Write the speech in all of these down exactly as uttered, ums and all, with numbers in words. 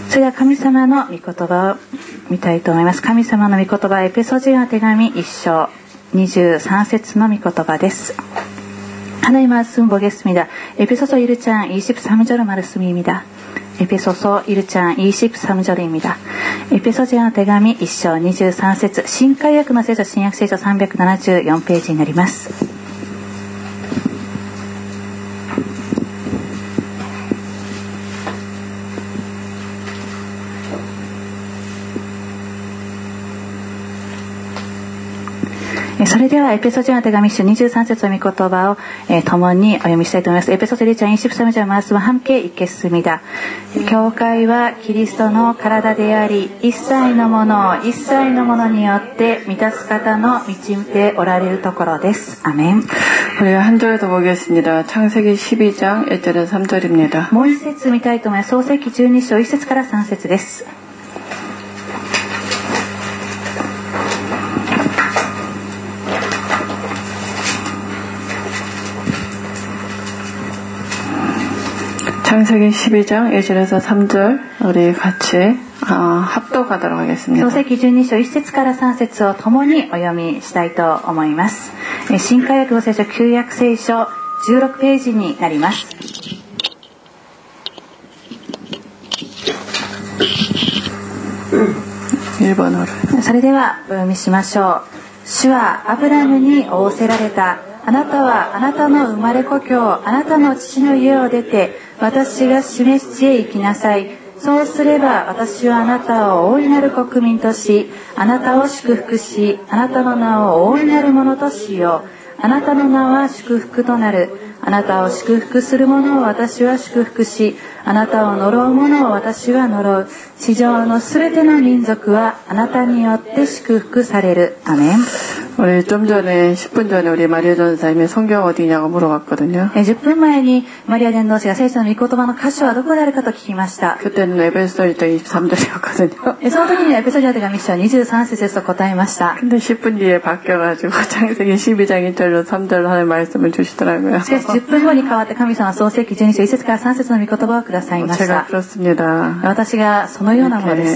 それでは神様の御言葉を見たいと思います。神様の御言葉、エペソ人の手紙いっ章にじゅうさん節の御言葉です。하나님 말씀 보겠습니다. 에베소서 일 장 이십삼 절 말씀입니다. 에베소서 일 장 이십삼 절입니다. 에베소서의 대감이 일章にじゅうさん節、新海訳の聖書、新約聖書さんびゃくななじゅうよんページになります。それではエペソ人の手紙一章にじゅうさん節の御言葉を、えー、共にお読みしたいと思います。エペソ일 장 이십삼 절 말씀을 함께 읽겠습니다. 教会はキリストの体であり、一切のものを一切のものによって満たす方の満ちておられるところです。アメン。 우리 한 절 더 보겠습니다. 창세기 십이 장 일 절에서 삼 절입니다. もう一節見たいと思います。創世記じゅうに章いち節からさん節です。 창세기 십이 장 일 절에서 삼 절 우리 같이 어, 합독하도록 하겠습니다. 創世記じゅうに章いち節からさん節を共にお読みしたいと思います。新海訳語聖書旧約聖書じゅうろくページになります。 일 번으로 それではお読みしましょう。主はアブラムに仰せられた。あなたはあなたの生まれ故郷、あなたの父の家を出て、私が示す地へ行きなさい。そうすれば私はあなたを大いなる国民とし、あなたを祝福し、あなたの名を大いなるものとしよう。あなたの名は祝福となる。あなたを祝福する者を私は祝福し、あなたを呪う者を私は呪う。地上のすべての民族はあなたによって祝福される。アメン。 우리 좀 전에 십 분 전에 우리 마리아 전사님이 성경 어디냐고 물어봤거든요. じゅっぷんまえにマリア伝道師が聖書の御言葉の箇所はどこであるかと聞きました。 그때는 에베소서 일 장 이십삼 절이었거든요. その時にはエペソ人の手紙いっ章にじゅうさん節と答えました。 근데 십 분 뒤에 바뀌어가지고 창세기 십이 장 일 절로 삼 절로 하는 말씀을 주시더라고요. しかしじゅっぷんごに変わって神様は創世記じゅうに章いち節からさん節の御言葉をくださいました。 제가 그렇습니다. 私がそのようなものです。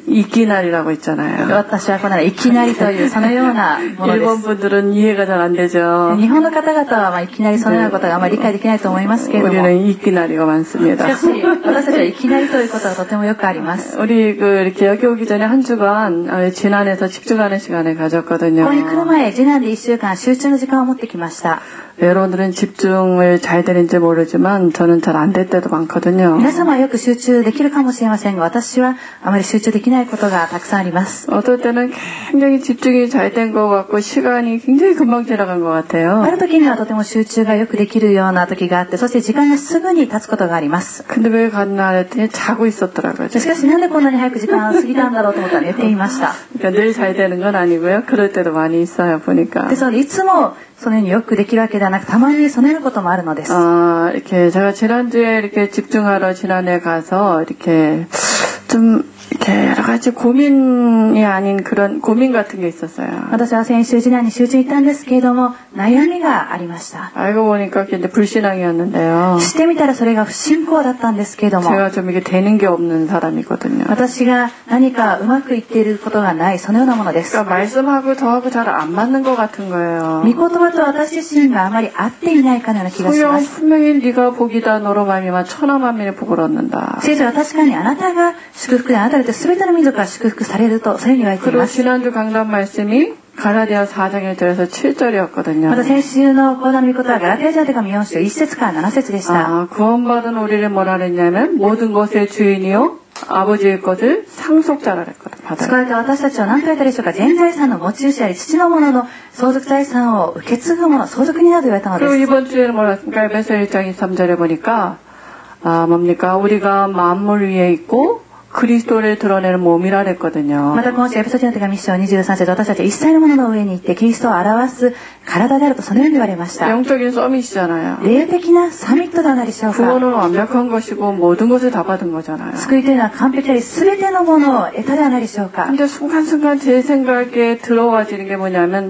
이끼날이라고 있잖아요. 私はこのいきなりというそのようなものです。 일본 분들은 이해가 잘 안 되죠. 日本の方々はまあいきなりそのようなことがあまり理解できないと思いますけれども、 우리는 이끼날이가 많습니다. しかし私たちはいきなりということはとてもよくあります。 우리 그 이렇게 여기 오기 전에 한 주간 진안에서 집중하는 시간을 가졌거든요. ここに来る前、次男でいっしゅうかん集中の時間を持ってきました。 여러분들은 집중을 잘 되는지 모르지만 저는 잘 안 될 때도 많거든요. 皆様はよく集中できるかもしれませんが、私はあまり集中できないことがたくさんあります。 어떨 때는 굉장히 집중이 잘 된 것 같고 시간이 굉장히 금방 지나간 것 같아요. ある時にはとても集中がよくできるような時があって、そして時間がすぐに経つことがあります。 근데 왜 갔나 했더니 자고 있었더라고요. しかしなんでこんなに早く時間が過ぎたんだろうと思ったら寝ていました。 그러니까 늘 잘 되는 건 아니고요. 그럴 때도 많이 있어요, 보니까. ですのでいつもそのようによくできるわけではなく、たまにそのようなこともあるのです。 아, 이렇게 제가 지난주에 이렇게 집중하러 지난해 가서 이렇게 좀 이렇게 여러 가지 고민이 아닌 그런 고민 같은 게 있었어요. 私は先週次男に集中行ったんですけれども、悩みがありました。 알고 보니까 그게 이제 불신앙이었는데요. 知ってみたらそれが不信仰だったんですけれども、 제가 좀 이게 되는 게 없는 사람이거든요. 私が何かうまくいっていることがない、そのようなものです。 그러니까 말씀하고 저하고 잘 안 맞는 것 같은 거예요. 御言葉と私自身があまり合っていないかのような気がします。 분명히 네가 복이다 너로 말미암아 천하만 민의 복을 얻는다. 聖書は確かにあなたが祝福であなたによって全ての民族が祝福されるとそういうふうに言われてい 그리고 ます。 지난주 강단 말씀이 갈라디아 사 장 일 절에서 칠 절이었거든요. また先週の講談の御言葉はガラテヤ人の手紙よん章いち節からなな節でした。 아, 구원받은 우리를 뭐라 그랬냐면 모든 것의 주인이요 아버지의 것을 상속자라 그랬거든요. 救われた私たちは何と言ったでしょうか。全財産の持ち主であり、父のものの相続財産を受け継ぐもの、相続人だと言われたのです。 그리고 이번 주에는 뭐라 했습니까? 에베소 일 장 이십삼 절에 보니까 아, 뭡니까? 우리가 만물 위에 있고 그리스도를 드러내는 몸이라 그랬거든요. また今週エペソ人の手紙いっ章にじゅうさん節、私たちは一切のものの上に行ってキリストを表す体であるとそのように言われました。 영적인 서밋이잖아요. 霊的なサミットではないでしょうか。 구원은 완벽한 것이고 모든 것을 다 받은 거잖아요. 救いというのは完璧であり、全てのものを得たではないでしょうか。 근데 순간순간 제 생각에 들어와지는 게 뭐냐면 뭐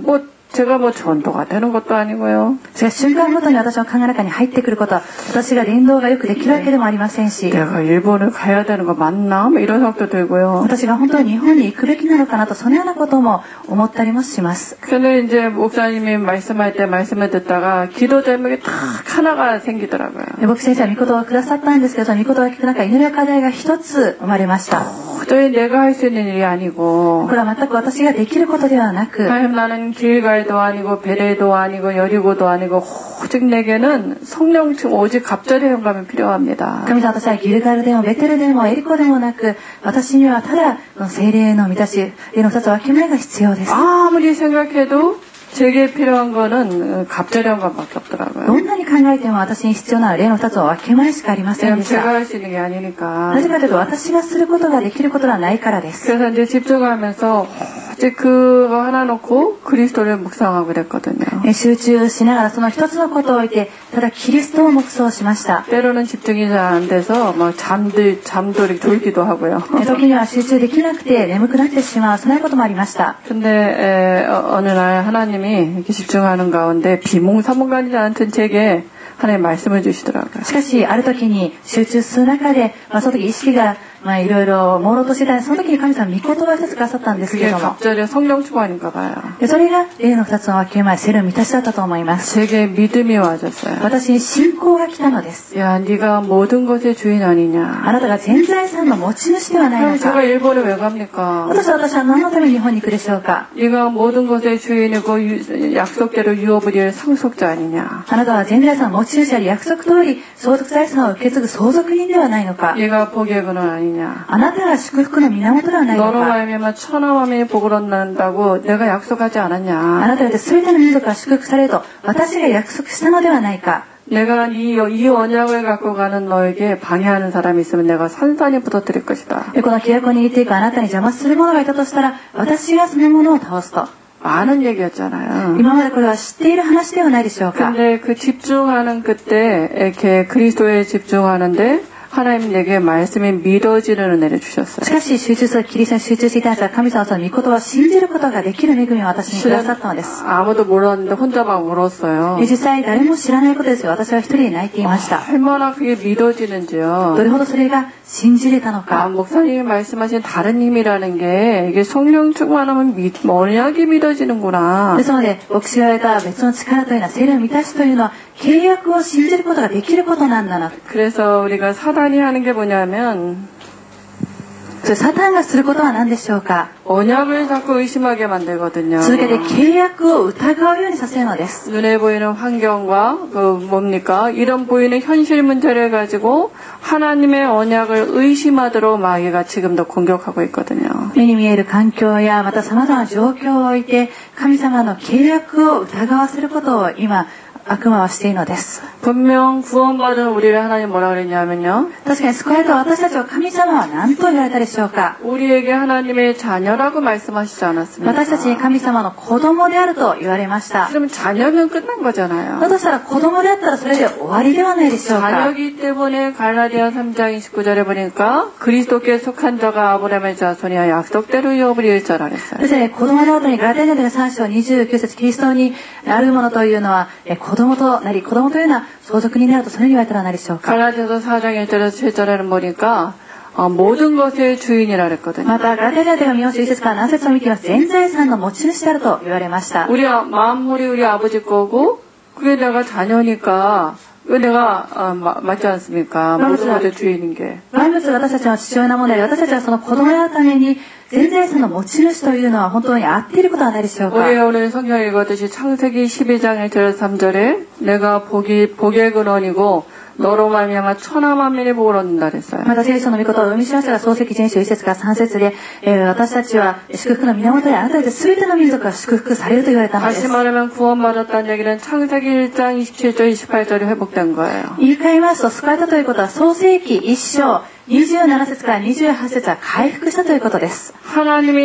제가 뭐 전도가 되는 것도 아니고요. しかし瞬間ごとに私の考えの中に入ってくること、私が伝道がよくできるわけでもありませんし、 내가 일본을 가야 되는 거 맞나? 뭐 이런 생각도 들고요. 私が本当に日本に行くべきなのかなと、そのようなことも思ったりもします。 근데 이제 목사님이 말씀할 때 말씀을 듣다가 기도 제목이 딱 하나가 생기더라고요. 牧師先生は御言葉をくださったんですけど、その御言葉を聞く中、祈りの課題が一つ生まれました。 도저히 내가 할 수 있는 일이 아니고, これは全く私ができることではなく、 하나님 나는 길갈도 아니고 베레도 아니고 여리고도 아니고 오직 내게는 성령충 오직 갑절의 영감이 필요합니다. 神様、私はギルガルでもベテルでもエリコでもなく、私にはただ聖霊の満たし、霊の二つ分け前が必要です。 아무리 생각해도 제게 필요한 거는 갑절의 영감밖에 없더라고요. どんなに考えても私に必要な霊の二つの分け前しかありませんでし 제가 た。 할 수 있는 게 아니니까. なぜかというと、私がすることができることはないからです。 그래서 이제 집중하면서 이제 그거 하나 놓고 그리스도를 묵상하고 그랬거든요. 集中しながらその一つのことを置いて、ただキリストを黙想しました。 때로는 집중이 잘 안 돼서 막 잠들 잠들이 졸기도 하고요. 時には集中できなくて眠くなってしまう、そんなこともありました。 근데 에, 어, 어느 날 하나님이 이렇게 집중하는 가운데 비몽사몽간이지 않던 제게 하나님 말씀을 주시더라고요. しかし、ある時に集中する中で、まあ、その時意識が、まあ、いろいろ朦朧としてた、その時に神様は御言葉を一つくださったんですけ 그게 れども、 갑자기 성령 충만인가 봐요. でそれが霊の二つの分け前、聖霊の満たしだったと思います。 제게 믿음이 와졌어요. 私に信仰が来たのです。 야, 네가 모든 것의 주인 아니냐. あなたが全財産の持ち主ではない 그럼 の 제가 か。 일본에 왜 갑니까? 私は私は何のために日本に行くでしょうか。 네가 모든 것의 주인이고 유, 약속대로 유업을 이을 상속자 아니냐. あなたは全財産の持ち主であり、約束通り相続財産を受け継ぐ相続人ではないのか。 네가 복의 근원 아니냐. あなたが祝福の源ではないの 너로 か。 말미암아 천하만민이 복을 얻는다고 내가 약속하지 あ 않았냐. なたで全ての民族が祝福されると私が約束したのではないか。 내가 이, 이 언약을 갖고 가는 너에게 방해하는 사람이 있으면 내가 산산히 부서뜨릴 것이다. この契約を握っていくあなたに邪魔する者がいたとしたら、私がその者を倒すと。 많은 얘기였잖아요. 今までこれは知っている話ではないでしょうか。 근데 그 집중하는 그때 이렇게 그리스도에 집중하는데 하나님 내게 말씀이 믿어지는 은혜를 주셨어요. しかし集中するキリストに集中していたんですが、神様はその御言葉を信じることができる恵みを私にくださったのです。 아무도 몰랐는데 혼자 막 울었어요. 実際誰も知らないことですよ。私は一人で泣いていました。 얼마나 그게 믿어지는지요. どれほどそれが信じれたの 아, か。 목사님이 말씀하신 다른 힘이라는 게 이게 성령 충만하면 믿, 언약이 믿어지는구나. ですので、牧師が言われた別の力というのは、聖霊の満たしというのは、契約を信じることができることなんだな。 그래서 우리가 사단이 하는 게 뭐냐면 それサタンがすることは何でしょうか。 언약을 자꾸 의심하게 만들거든요. 続けて契約を疑うようにさせるのです。 눈에 보이는 환경과 그 뭡니까? 이런 보이는 현실 문제를 가지고 하나님의 언약을 의심하도록 마귀가 지금도 공격하고 있거든요. 目に見える環境やまた様々な状況を置いて、神様の契約を疑わせることを今、悪魔はしているのです。 분명 구원받은 우리를 하나님 뭐라 그랬냐면요. 確かに救われた私たちを神様は何と言われたでしょうか。 우리에게 하나님의 자녀라고 말씀하시지 않았습니까? 私たちに神様の子供であると言われました。 그러면 자녀는 끝난 거잖아요. だとしたら子供であったらそれで終わりではないでしょうか。 자녀이기 때문에 갈라디아 삼 장 이십구 절에 보니까 그리스도께 속한 자가 아브라함의 자손이야 약속대로 유업을 이을 자라 그랬어요. そしてね、子供の後にガラテヤ人のさん章にじゅうきゅう節、キリストにあるものというのは、え子供となり、子供というのは相続になるとそれに言われたら何でしょうか。 갈라디아서 사 장 일 절에서 칠 절에는 보니까 어, 모든 것의 주인이라 그랬거든요. またガラテヤ人のよん章いち節からなな節を見ています。全財産の持ち主であると言われました。 우리 만물이 우리 아버지 거고 그게 내가 자녀니까 왜 내가 어, 마, 맞지 않습니까? 모든 것의 주인인 게. 万物私たちの父親なもので、私たちはその子供であるために全財産の持ち主というのは本当に合っていることはないでしょうか。 우리 오늘 성경 읽었듯이 창세기 십이 장 일 절 삼 절에 내가 복이 복의 근원이고 너로 말미암아 천하 만민이 복을 얻는다 그랬어요. また聖書の御言葉を生みしましたが、創世記全章いち節からさん節で、えー、私たちは祝福の源であなたたち全ての民族が祝福されると言われたのです。 다시 말하면 구원받았다는 얘기는 창세기 일 장 이십칠 절 이십팔 절이 회복된 거예요. 言い換えますと、救われたということは創世記いち章にじゅうなな節からにじゅうはち節は回復したということです。 하나님이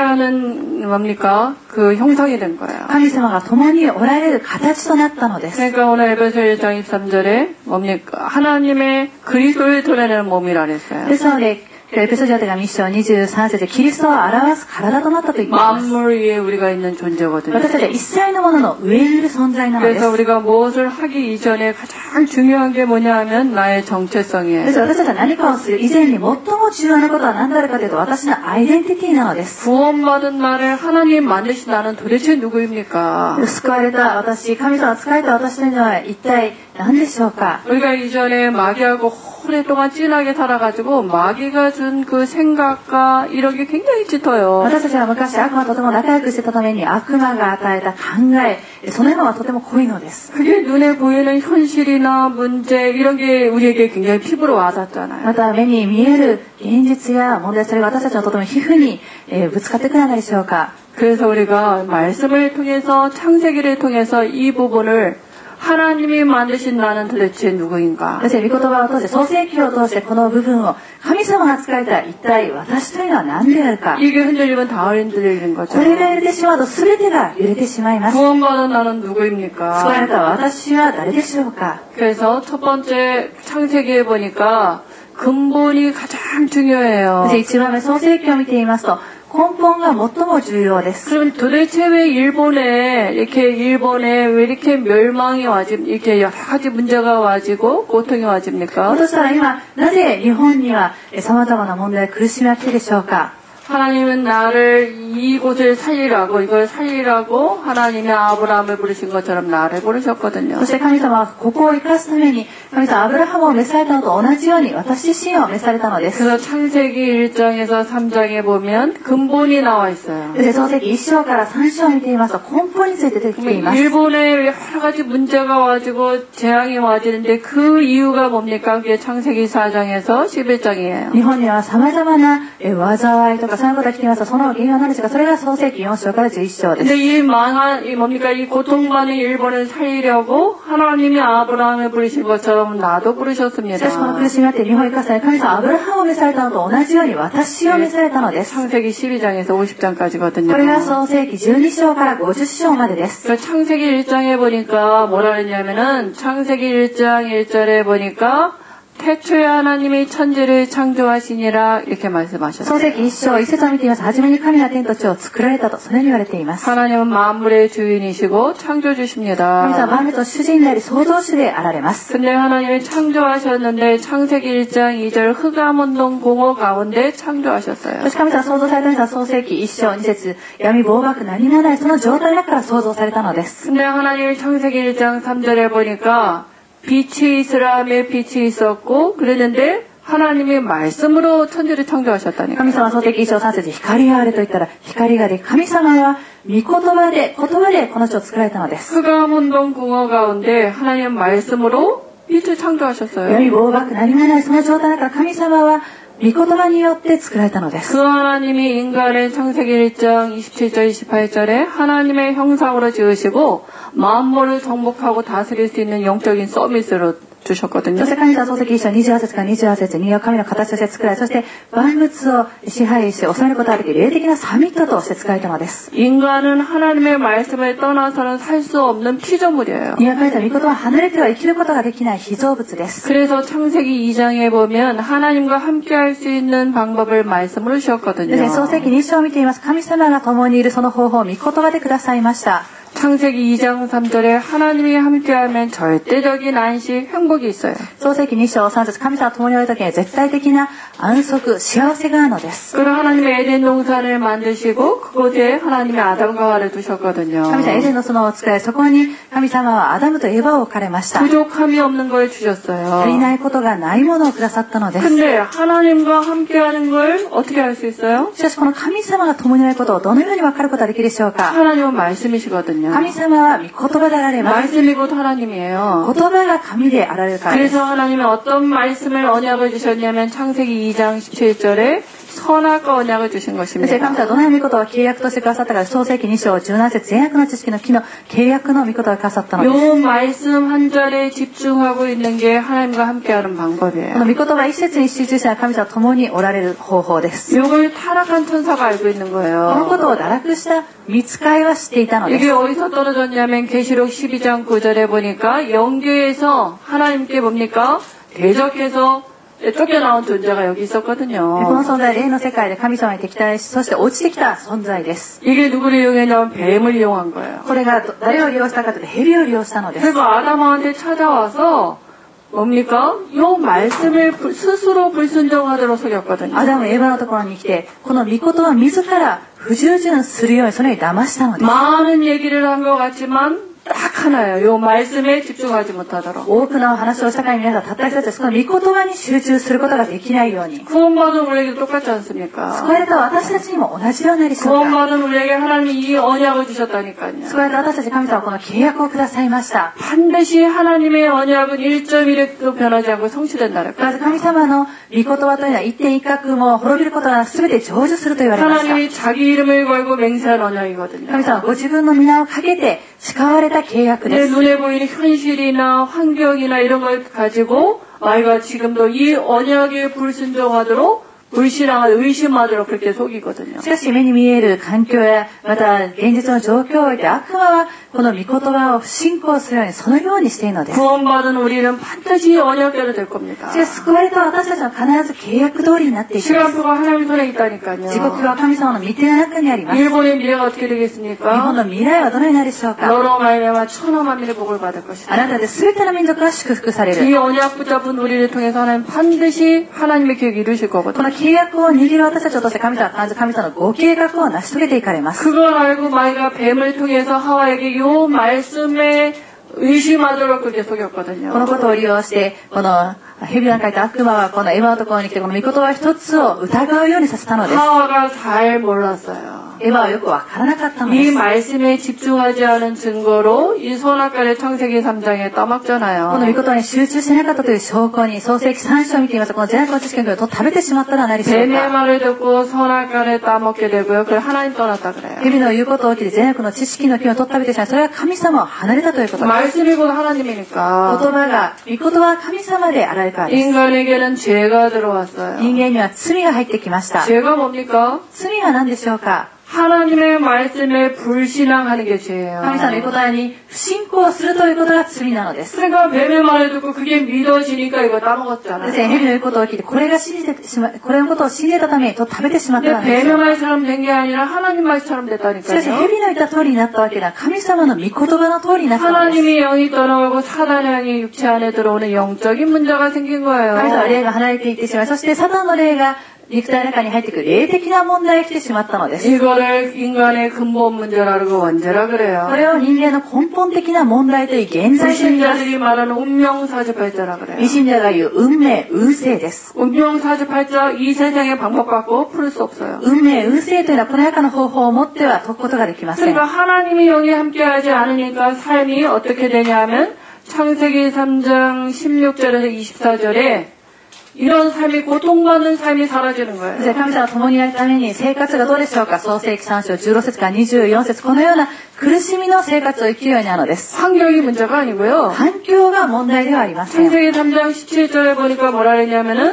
함께하는 뭡니까? 그 형상이 된 거예요. 神様が共におられる形となったのです。 그러니까 오늘 에베소 일 장 이십삼 절에 뭡니까? 하나님의 그리스도를 드러내는 몸이라 그랬어요. ですので、 エペソビト手紙いっ章にじゅうさん節でキリストを表す体となったと言っています。 만물 위에 우리가 있는 존재거든요. 私たちは一切のものの上にいる存在なのです。 그래서 우리가 무엇을 하기 이전에 가장 중요한 게 뭐냐 하면 나의 정체성이에요. ですから私たちは何かをする以前に最も重要なことは何であるかというと、私のアイデンティティなのです。 구원받은 나를 하나님 만드신 나는 도대체 누구입니까? 救われた私、神様が仕えた私というのは一体何でしょうか。 우리가 이전에 마귀하고 오랫동안 찐하게 살아가지고 마귀가 준 그 생각과 이런 게 굉장히 짙어요. 私たちは昔悪魔とても仲良くしてたために悪魔が与えた考え、そのようなのはとても濃いのです。 그게 눈에 보이는 현실이나 문제 이런 게 우리에게 굉장히 피부로 와닿잖아요. また目に見える現実や問題、それが私たちのとても皮膚にぶつかってくるのでしょうか。 그래서 우리가 말씀을 통해서 창세기를 통해서 이 부분을 하나님이 만드신 나는 도대체 누구인가? そして御言葉を通して創世記を通してこの部分を神様が使えた一体私というのは何であるか。 이게 흔들리면 다 흔들리는 거죠. これが揺れてしまうと全てが揺れてしまいます。 구원받은 나는 누구입니까? 救われた私は誰でしょうか。 그래서 첫 번째 창세기에 보니까 근본이 가장 중요해요. そして一番目創世記を見ていますと根本が最も重要です。 그럼 도대체 왜 일본에 이렇게 일본에 왜 이렇게 멸망이 와지 이렇게 여러 가지 문제가 와지고 고통이 와집니까? そしたら今なぜ日本には様々な問題苦しみが来てでしょうか。 하나님은 나를 이곳을 살리라고 이걸 살리라고 하나님이 아브라함을 부르신 것처럼 나를 부르셨거든요. そして神様はここを生かすために神様はアブラハムを召されたのと同じように私自身を召されたのです。 그래서 창세기 일 장에서 삼 장에 보면 근본이 나와 있어요. 創世記いっ章からさん章を見ていますと根本について出てきています。 일본에 여러 가지 문제가 와지고 재앙이 와지는데 그 이유가 뭡니까? 그게 창세기 사 장에서 십일 장이에요. 日本には様々な災いとかそういうことが来ていますとその原因は何ですか。それが創世記よん章からじゅういっ章です。 근데 이 망한 이 뭡니까? 이 고통받는 일본을 살리려고 하나님이 아브라함을 부르신 것처럼 나도 부르셨습니다. しかしこの苦しみがあって日本を生かすため神様はアブラハムを召されたのと同じように私を召されたのです。 창세기 십이 장에서 오십 장까지거든요. これが創世記じゅうに章からごじゅっ章までです。 그러니까 창세기 일 장에 보니까 뭐라 그랬냐면은 창세기 일 장 일 절에 보니까 태초에 하나님이 천지를 창조하시니라 이렇게 말씀하셨어요. 創世記いっ章いっ節を見ています。初めに神が天と地を作られたとそのように言われています。 하나님은 만물의 주인이시고 창조주십니다. 神様は万物の主人であり創造主であられます。 근데 하나님이 창조하셨는데 창세기 일 장 이 절 흑암운동 공허 가운데 창조하셨어요. そして神様は創造されたのは創世記いっ章に節闇暴漠何もないその状態の中から創造されたのです。 근데 하나님이 창세기 일 장 삼 절에 보니까 빛이 있으라며 빛이 있었고 그랬는데 하나님이 말씀으로 천지를 창조하셨다니까. 神様は創世記いっ章さん節光があれと言ったら光がで神様は御言葉で言葉でこの地を作られたのです。 흑암운동 공허 가운데 하나님 말씀으로 빛을 창조하셨어요. 闇暴漠何もないその状態の中から神様は御言葉によって作られたのです。 그 하나님이 인간을 창세기 일 장 이십칠 절 이십팔 절에 하나님의 형상으로 지으시고 만물을 정복하고 다스릴 수 있는 영적인 서비스로 주셨거든요. そして神様は創世記いっ章にじゅうはち節からにじゅうはち節に神の形として作られ、そして万物を支配し治めることができる霊的なサミットとして作られたのです。 인간은 하나님의 말씀을 떠나서는 살 수 없는 피조물이에요. 人が書いた御言葉を離れては生きることができない被造物です。 그래서 창세기 이 장에 보면 하나님과 함께 할 수 있는 방법을 말씀으로 주셨거든요. 創世記に章を見ています。神様が共にいるその方法を御言葉でくださいました。 창세기 이 장 삼 절에 하나님이 함께하면 절대적인 안식, 행복이 있어요. 創世記に章さん節神様と共におるときには絶対的な安息、幸せがあるのです。 그리고 하나님이 에덴 동산을 만드시고 그곳에 하나님이 아담과 하와를 두셨거든요. 神様エデンの園を作られ、そこに神様はアダムとエバを置かれました。 부족함이 없는 걸 주셨어요. 足りないことがないものをくださったのです。 근데 하나님과 함께하는 걸 어떻게 알 수 있어요? しかしこの神様が共にいることをどのように分かることができるでしょうか。 하나님은 말씀이시거든요. 神様は御言葉であられます。 말씀이 곧 하나님이에요. 言葉が神であられるからです。 그래서 하나님이 어떤 말씀을 언약을 주셨냐면 창세기 이 장 십칠 절에 선악과 언약을 주신 것입니다. 神様はどのように御言葉を契約としてくださったか、創世記に章じゅうなな節善悪の知識の木の契約の御言葉をくださったのです。 요 말씀 한 절에 집중하고 있는 게 하나님과 함께하는 방법이에요. この御言葉一節に集中した神様と共におられる方法です。 이걸 타락한 천사가 알고 있는 この 거예요. ことを堕落した御使いは知っていたのです。 이게 어디서 떨어졌냐면 계시록 십이 장 구 절에 보니까 영계에서 하나님께 뭡니까? 대적해서 쫓겨나온 존재가 여기 こ 있었거든요. の存在は霊の世界で神様に敵対し、そして落ちてきた存在です。 이게 누구를 이용했냐면 뱀을 이용한 거예요. これが誰を利用したかというと蛇を利用したのです。 그래서 아담한테 찾아와서 뭡니까? 요 말씀을 스스로 불순종하도록 속였거든요. アダムエバのところに来て、この御言葉を自ら不従順するようにそれに騙したのです。 많은 얘기를 한 것 같지만 딱 하나예요. 요 말씀에 집중하지 못하도록. 多くの話をしたから皆さんたった一つです。この御言葉に集中することができないように。 구원받은 우리에게도 똑같지 않습니까? 救われた私たちにも同じようなりそうか。 구원받은 우리에게 하나님이 이 언약을 주셨다니까요. 救われた私たち神様はこの契約をくださいました。 반드시 하나님의 언약은 일 점 일 획도 변하지 않고 성취된다는 거예요. まず神様の御言葉というのは一点一角も滅びることがなく全て成就すると言われました。 하나님이 자기 이름을 걸고 맹세한 언약이거든요. 神様はご自分の皆をかけて誓われた契約です。 눈에 보이는 현실이나 환경이나 이런 걸 가지고 아이가 지금도 이 언약에 불순종하도록 불신앙을 의심하도록 그렇게 속이거든요. しかし目に見える環境やまた現実の状況を置いて悪魔はこの御言葉を不信仰するようにそのようにしているのです。 구원받은 우리는 반드시 언약대로 될 겁니다. しかし救われた私たちは必ず契約通りになっていきます。 시간표가 하나님 손에 있다니까요. 時刻は神様の御手の中にあります。 일본의 미래가 어떻게 日 되겠습니까? 本の未来はどのようになるでしょうか。 너로 말미암아 천하 만민의 복을 받을 것이다. あなたで全ての民族が祝福される。 이 언약 붙잡은 우리를 통해서 하나님 반드시 하나님의 계획을 이루실 こ 거거든요. の契約を握る私たちを通して神様は必ず神様のご計画を成し遂げていかれます。 그걸 알고 마이가 뱀을 통해서 하와에게 요 말씀에 의심하도록 그렇게 속였거든요. このことを利用してこの蛇が書いた悪魔はこのエヴァのところに来てこの御言葉一つを疑うようにさせたのです。 하와가 잘 몰랐어요. エヴァはよくわからなかったの 이 です。 말씀에 집중하지 않은 증거로 이 선악과의 창세기 삼 장에 この 떠먹잖아요. 御言葉に集中してなかったという証拠に創世記さん章を見てみますとこの善悪の知識のを食べてしまったのは何でしょう 뱀의 か。 말을 듣고 선악과를 따먹게 되고요. 그래 하나님 떠났다 그래요. 蛇の言うことを聞いて善悪の知識の木を取っ食べてしまいそれは神様を離れたということです。 말씀이 곧 言 하나님이니까 葉が御言葉は神様であられるからです。 인간에게는 죄가 들어왔어요. 人間には罪が入ってきました。 죄가 뭡니까? 罪は何でしょうか。 하나님의 말씀에 불신앙하는 게 죄예요. 神様の御言葉に不信仰するということが罪なのです。 그러니까 뱀의 말을 듣고 그게 믿어지니까 이거 따먹었잖아요. 蛇の言うことを聞いてこれが信じてしまこれのことを信じたためにと食べてしまったの 근데 です。 뱀의 말처럼 된 게 아니라 하나님 말처럼 しかし 됐다니까요. 蛇の言った通りになったわけでは神様の御言葉の通りになったのです。 하나님이 영이 떠나가고 사단의 영이 육체 안에 들어오는 영적인 문제가 생긴 神様は 거예요. 霊が離れていってしまいそしてサタンの霊が肉体の中に入ってくる霊的な問題が来てしまったのです。 이거를 인간의 근본 문제라고 원죄라 こ 그래요. れを人間の根本的な問題という現在と言います。 불신자들이 말하는 운명사주팔자라 그래요. 未信者が言う運命運勢です。 운명사주팔자 이 세상의 방법 갖고 풀 수 없어요. 運命運勢というのはこの中の方法を持っては解くことができません。 그러니까 하나님이 영이 함께하지 않으니까 삶이 어떻게 되냐면 창세기 삼 장 십육 절에서 이십사 절에 이런 삶이 고통받는 삶이 사라지는 거예요. 神様と共にあるために生活がどうでしょうか。創世記さん章じゅうろく節からにじゅうよん節このような苦しみの生活を生きるようになるのです。 환경이 문제가 아니고요. 環境が問題ではありません。 창세기 삼 장 십칠 절에 보니까 뭐라 그랬냐면은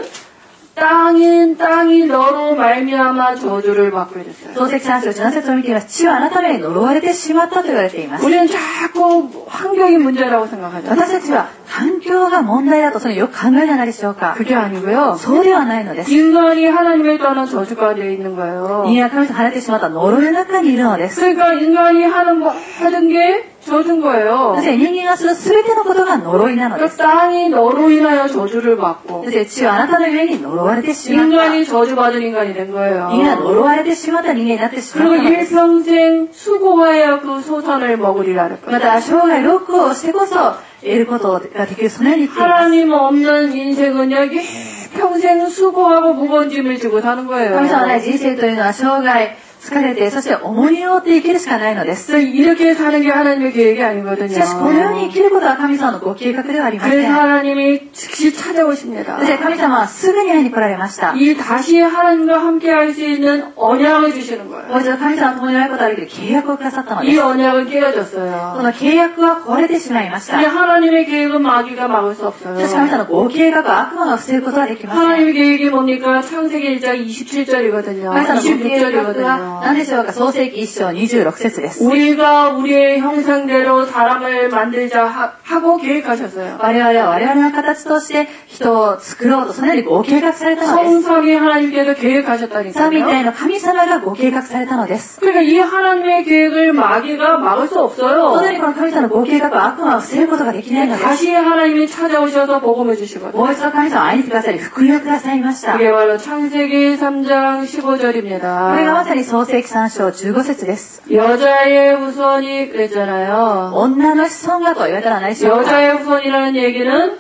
땅인 땅이 너로 말미암아 저주를 받고 이랬어요. 創世記さん章じゅうなな節を見ています。地はあなたの上に呪われてしまったと言われています。 우리는 자꾸 환경이 문제라고 생각하죠. 私たちは環境が問題だとそれをよく考えじゃないでしょうか。 그게 아니고요. そうではないのです。 인간이 하나님을 떠난 저주 가운데 있는 거예요. 人間が神様と離れてしまった呪いの中にいるのです。 그러니까 인간이 하는 모든 게 저주인 거예요. そして人間がする全てのことが呪いなのです。 그러니까 땅이 너로 인하여 저주를 받고 そして地はあなたの上に呪われてしまった。 인간이 저주받은 인간이 된 거예요. 人間が呪われてしまった人間になってしまった 그리고 のです。 일평생 수고하여 그 소산을 먹으리라는 거예요. また生涯労苦をしてこそ得ることができるそのように言っています。 하나님 없는 인생은요 평생 수고하고 무거운 짐을 지고 사는 거예요. 神様のない人生というのは生涯疲れてそして重荷を負って生きるしかないのです。 그래서 이렇게 사는 게 하나님의 계획이 아니거든요. しかしこのように生きることは神様のご計画ではありませ 그래서 ん。 하나님이 즉시 찾아오십니다. そして神様はすぐに会いに来られました。 이 다시 하나님과 함께 할 수 있는 언약을 주시는 もう 거예요. 一度神様と共に会うことができる契約をくださったので 이 す。 언약은 こ 깨어졌어요. の契約は壊れてしまいまし 근데 た。 하나님의 계획은 마귀가 막을 수 しかし神 없어요. 様のご計画は悪魔が防ぐことはできません。 하나님의 계획이 뭡니까? 창세기 일 장 이십칠 절이거든요. 神様のご計画 이십육 절이거든요. は 있잖아요. 何でしょうか、創世記一章にじゅうろく節です。 우리가 우리의 형상대로 사람을 만들자 하, 하고 계획하셨어요. 我々は我々の形として人を作ろうとそのようにご計画されたのです。 성삼위 하나님께서 三位 계획하셨다니까요. 体の神様がご計画されたのです。 그러니까 이 하나님의 계획을 마귀가 막을 수 そ 없어요. のようにこの神様のご計画は悪魔を防ぐことができないのです。 다시 하나님이 찾아오셔서 복음을 주시거든요. もう一度神様は会いに来てくださり福音をくださいました。 그게 바로 창세기 삼 장 십오 これが 절입니다. まさに創世記さん章じゅうご節です。 여자의 후손이 그랬잖아요. 女の子孫がと言われたら何でしょうか。 여자의 후손이라는 얘기는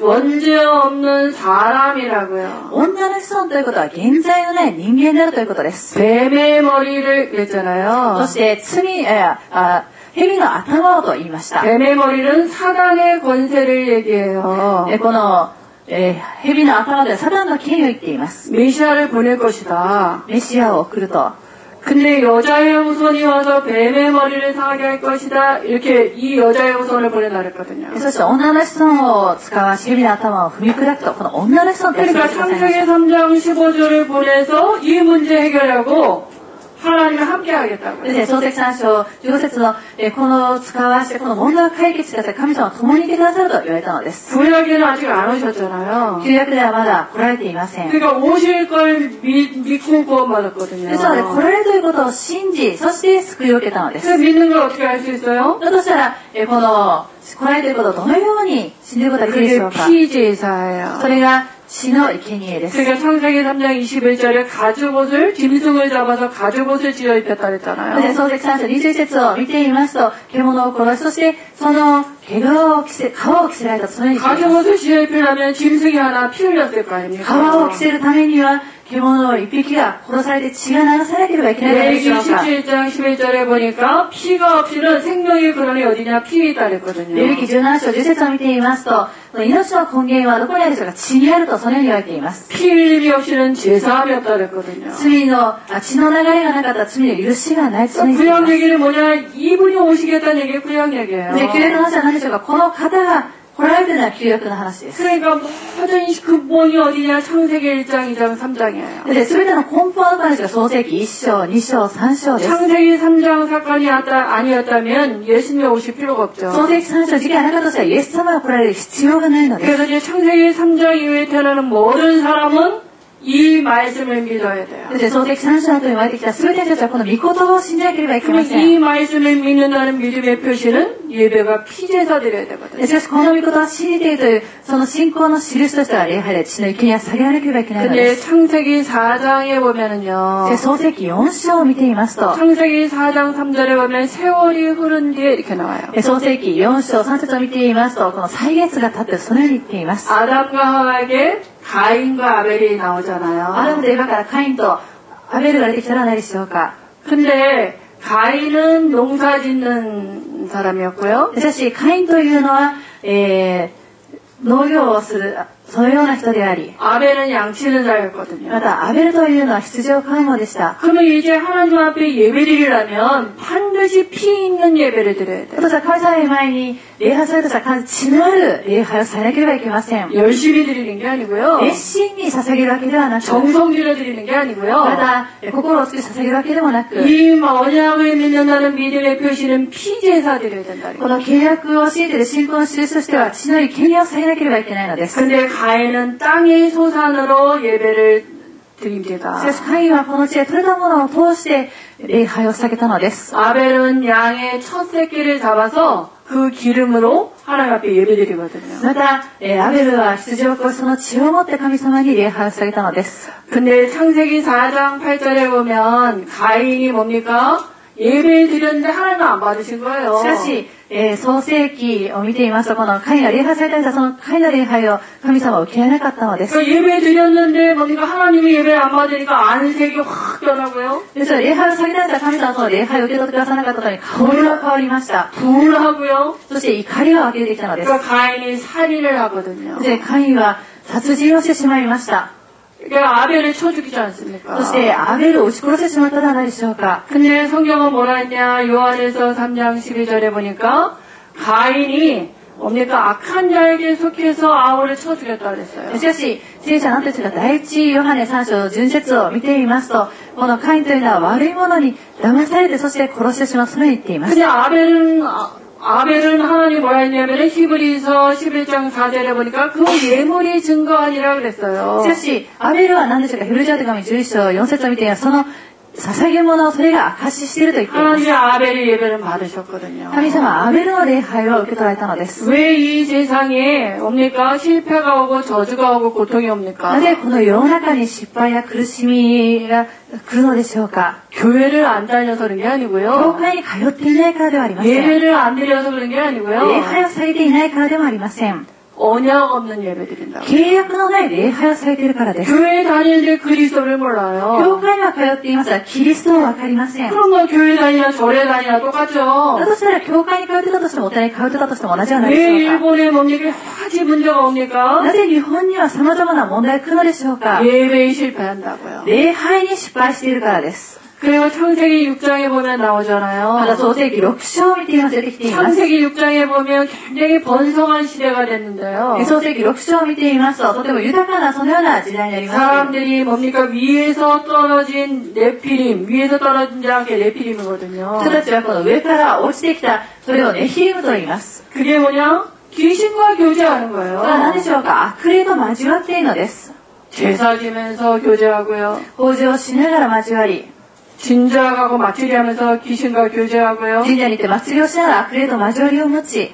원죄 없는 사람이라고요. 女の子孫ということは現在のない人間であるということです。 뱀의 머리를 그랬잖아요. そして罪、えーあ蛇の頭をと言いました。 뱀의 머리는 사단의 권세를 얘기해요. えこの、えー蛇の頭ではサタンの権威を言っています。 메시아를 보낼 것이다. メシアを送ると。 근데 여자의 후손이 와서 뱀의 머리를 상하게 할 것이다. 이렇게 이 여자의 후손을 보내라 그랬거든요. そして女の子孫を使わし蛇の頭を踏み砕くと、この女の子孫としてくだ 그러니까 さいました。 창세기 삼 장 십오 절을 보내서 이 문제 해결하고 하나님이 함께 하겠다고요. ですね、創世記さん章じゅうご節の、えーこの使わしてこの問題を解決してください。神様は共にいてくださると言われたのです。 구약에는 아직 안 오셨잖아요. 旧約ではまだ来られていません。 그러니까 오실 걸 믿, 믿고 구원받았거든요. ですので、来られるということを信じ、そして救いを受けたのです。 그 믿는 걸 어떻게 알 수 있어요? だとしたら、えーこの来られていることをどのように信じることができるでしょう 그게 か。 피제사예요. それが血の生贄です。 그러니까 창세기 삼 장 이십일 절에 가죽옷을 짐승을 잡아서 가죽옷을 지어 입혔다 で 그랬잖아요. 創世記さん章にじゅういち節を見てみますと、獣を殺し、そしてその毛皮を着せ、皮を着せられたそのようにしています。 가죽옷을 지어 입히려면 짐승이 하나 피 흘렸을 거 아닙니까? 皮を着せるためには、獣一匹が殺されて血が流されなければいけないのでし 레위기 ょうか。 십칠 장 십일 절에 보니까 피가 없이는 생명의 근원이 어디냐 피에 있다 그랬거든요. レビ記じゅうなな章じゅう節を見てみますと、命の根源はどこにあるでしょうか。血にあるとそのように言われています。 피 흘림이 없이는 제사함이 없다 그랬거든요. 罪の、あ血の流れがなかったら罪の許しがないとそのように言ってい 구약 ます。 얘기는 뭐냐? 이분이 오시겠다는 얘기가 구약 얘기예요. で、旧約の話は何でしょうか。この方が来られるというのは旧約の話です。 그러니까 모든 근본이 어디냐? 창세기 일 장, 이 장, 삼 장이에요. で、すべての根本の話が創世記いっ章、に章、さん章です。 창세기 삼 장 사건이 아니었다면 예수님이 오실 필요가 創 없죠. 世記さん章事件がなかったとしたらイエス様が来られる必要がないのです。 그래서 이제 창세기 삼 장 이후에 태어나는 모든 사람은 이 말씀을 믿어야 돼요. で、創世記さん章と言われてきた全ての人たちはこの御言葉を信じなければいけま 그럼 せん。 이 말씀을 믿는다는 믿음의 표시는 예배가 피제사 드려야 되거든요. でしかし、この御言葉を信じているという、その信仰の印としては礼拝で血の生贄は下げられなければいけないので 근데 す。 창세기 사 장에 보면은요. で、創世記よん章を見てみますと、 창세기 사 장 삼 절에 보면 세월이 흐른 뒤에 이렇게 나와요. で創世記よん章さん節を見てみますと、この歳月が経ってそのように言っています。 아담과 하와에게 가인과 아벨이 アダ 나오잖아요. ムとエバからカインとアベルが出てきたらないでしょうか。 근데 가인은 농사 짓는 사람이었고요. しかし、カインというのは、えー、農業をする、そのような人であり、 아벨은 양치는 자였거든요. また、アベルというのは羊を飼うのでした。 그러면 이제 하나님 앞에 예배드리려면 반드시 피 있는 예배를 드려야 돼요. 私は神様の前に礼拝されたら必ず血のある礼拝をされなければいけません。 열심히 드리는 게 아니고요. 熱心に捧げるわけではなく、 정성 들여 드리는 게 ま 아니고요. た、心を尽くし捧げるわけでもなく、 이 언약을 믿는다는 믿음의 표시는 피제사 드려야 된다. この契約を教えている信仰の印としては血の生贄をさげなければいけないのです。 근데 가인은 땅의 소산으로 예배를 드립니다. しかし、カインはこの地で取れたものを通して礼拝を捧げたのです。 아벨은 양의 첫 새끼를 잡아서 그 기름으로 하나님 앞에 예배드리거든요. また、えーアベルは羊を殺しその血を持って神様に礼拝を捧げたのです。 근데 창세기 사 장 팔 절에 보면 가인이 뭡니까? 예배 드렸는데 하나님은 안 받으신 거예요. しかし、えー創世記を見ていますと、このカインが礼拝されたんですが、そのカインの礼拝を神様は受けられなかったのです。 그 예배 드렸는데 뭡니까? 하나님이 예배를 안 받으니까 안색이 확 변하고요. ですから礼拝をされたんですが、神様はその礼拝を受け取ってくださらなかったのに顔色が変わりました。 분하고요. そして怒りが湧き出てきたのです。 그 가인이 살인을 하거든요. で、カインは殺人をしてしまいました。 그러니까 아벨을 쳐 죽이지 않습니까? そしてアベルを撃ち殺してしまったのではないでしょうか。 근데 성경은 뭐라 했냐? 요한에서 삼 장 십이 절에 보니까 가인이 뭡니까? 악한 자에게 속해서 아우를 쳐주겠다 그랬어요. しかし、聖書の私が第一ヨハネさん章じゅう節を見てみますと、このカインというのは悪いものに騙されて、そして殺してしまう、そのように言っています。 근데 아벨은, 아벨은 하나님이 뭐라 했냐면은 히브리서 십일 장 사 절에 보니까 그 예물이 증거 아니라 그랬어요. しかし、アベルは何でしょうか。ヘブル人手紙じゅういち章よん節を見てみます。その捧げ物をそれが証ししていると言っています。 하나님이 아벨의 예배를 받으셨거든요. 神様はアベルの礼拝を受け取られたのです。 왜 이 세상에 옵니까? 실패가 오고 저주가 오고 고통이 옵니까? なぜこの世の中に失敗や苦しみが来るのでしょうか。 교회를 안 다녀서 그런 게 教 아니고요. 会に通っていないからではありません。 예배를 안 드려서 그런 게 아니고요. 礼拝をされていないからでもありません。 언약 없는 예배 드린다고. 契約のない礼拝をされているからです。 교회 다니는데 그리스도를 教 몰라요. 会には通っていますが、キリストはわかりません。 그럼 뭐 교회 다니나 절에 다니나 똑같죠. だとしたら、教会に通ってたとしても、お寺に通ってたとしても同じじゃない 왜 でしょうか。 일본에 뭡니까? 화지 문제가 옵니까? なぜ日本には様々な問題が来るのでしょうか。 예배에 실패한다고요. 礼拝に失敗しているからです。 그리고 창세기 육 장에 보면 また 나오잖아요. 創世記ろく章を見ています。出てきています。 창세기 육 장에 보면 굉장히 번성한 시대가 됐는데요. 創世記ろく章を見ていますと、とても豊かなそのような時代になります。 사람들이 뭡니까? 위에서 떨어진 네피림, 위에서 떨어진 자가 네피림이거든요. 人たちはこの上から落ちてきた、それをネヒリムと言います。 그게 뭐냐? 귀신과 교제하는 それは何 거예요. でしょうか。悪霊と交わっているのです。 제사 지면서 교제하고요. 法事をしながら交わり、 진작하고 마추리하면서 귀신과 교제하고요. 神社に行って祭りをしながら悪霊と交わりを持ち、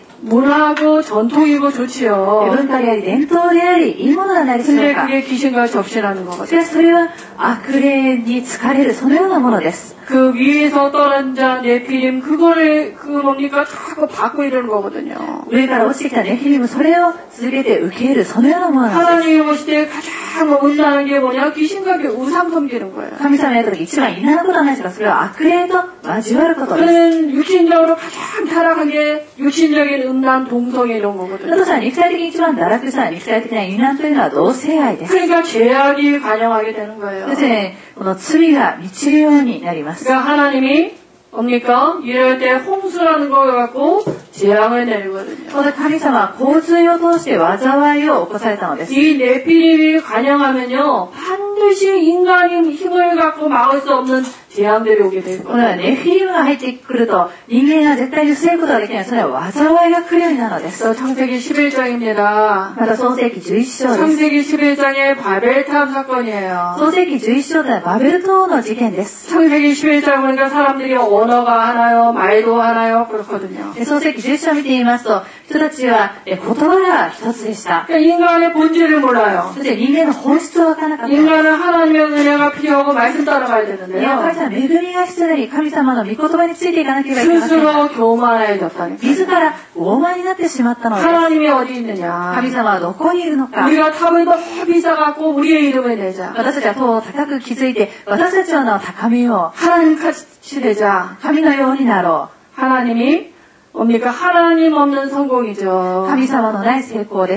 문화고 전통이고 좋지요. 文化であり伝統でありいいものではないでしょ 근데 うか。 그게 귀신과 접신하는 し 거거든요. かしそれは悪霊に疲れるそのようなものです。 그 위에서 떨어진 자 네피림 그거를 그 뭡니까 자꾸 받고 이러는 거거든요. 上から落ちてきたネヒリム、それを続けて受け入れるそのようなものなんです。 하나님이 보실 때 가장 온난한 게 뭐냐? 귀신과 우상 섬기는 거예요. 神様のやった時一番いらないことはないですが、それは悪霊と交わることです。 그는 육신적으로 가장 타락한 게 육신적인 음란 동성애 이런 だ 거거든요. としたら肉体的に一番堕落した肉体的な淫乱というのは同性愛です。 그러니까 죄악이 관영하게 되는 거예요. そして、この罪が満ちるようになります。 그러니까 하나님이 뭡니까? 이럴 때 홍수라는 거 갖고 재앙을 내리거든요. その神様は洪水を通して災いを起こされたのです。 이 네피림이 관영하면요 반드시 인간이 힘을 갖고 막을 수 없는 재앙들이 오게 될 この 거예요. ネフィリムが入ってくると、人間が絶対に防ぐことができない。それは災いが来るようになるのです。 그래서 창세기 십일 장입니다. また創世記じゅういち章です。 창세기 십일 장의 바벨탑 사건이에요. 創世記じゅういち章というのはバベル島の事件です。 창세기 십일 장 보니까 사람들이 언어가 하나요, 말도 하나요, 그렇거든요. 創世記じゅういち章を見てみますと、人たちは言葉が一つでした。 그러니까 인간의 본질을 몰라요. そして人間の本質を分からなかった。 인간은 하나님의 은혜가 필요하고 말씀 따라가야 神 되는데요. 様恵みが必要に神様の御言葉についていかなければいけません。 스스로 교만해졌다니까. 自ら傲慢になってしまったのです。 하나님이 어디 있느냐. 神様はどこにいるのか。 우리가 탑을 높이 쌓아갖고 우리의 이름을 내자. 私たちは塔を高く築いて、私たちの名を高めよ 하나님같이 되자. う。神のようになろ 하나님이 뭡니까? 하나님 없는 성공이죠. う。神様のない成功です。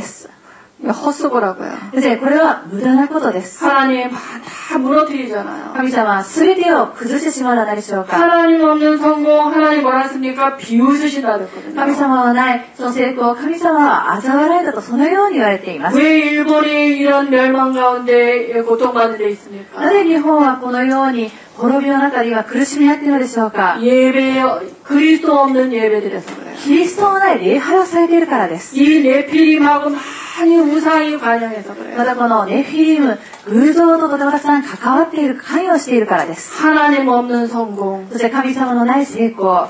헛수고라고요. 先生、これは無駄なことです。 하나님 다 무너뜨리잖아요. 神様は全てを崩してしまうのではないでしょうか。 하나님 없는 성공, 하나님 뭐라 했습니까? 비웃으신다 神 그랬거든요. 様のないその成功、神様は嘲笑えたとそのように言われています。 왜 일본이 이런 멸망 가운데 고통받는 데 있습니까? なぜ日本はこのように滅びの中には苦しみになっているのでしょうか。 예배, 그리스도 없는 예배드려서 그래요. キリストのない礼拝をされているからです。 이 네피림하고 많이 우상이 관영해서 ま 그래요. たこのネフィリム、偶像ととてもたくさん関わっている、関与しているからです。 하나님 없는 성공, そして神様のない成功、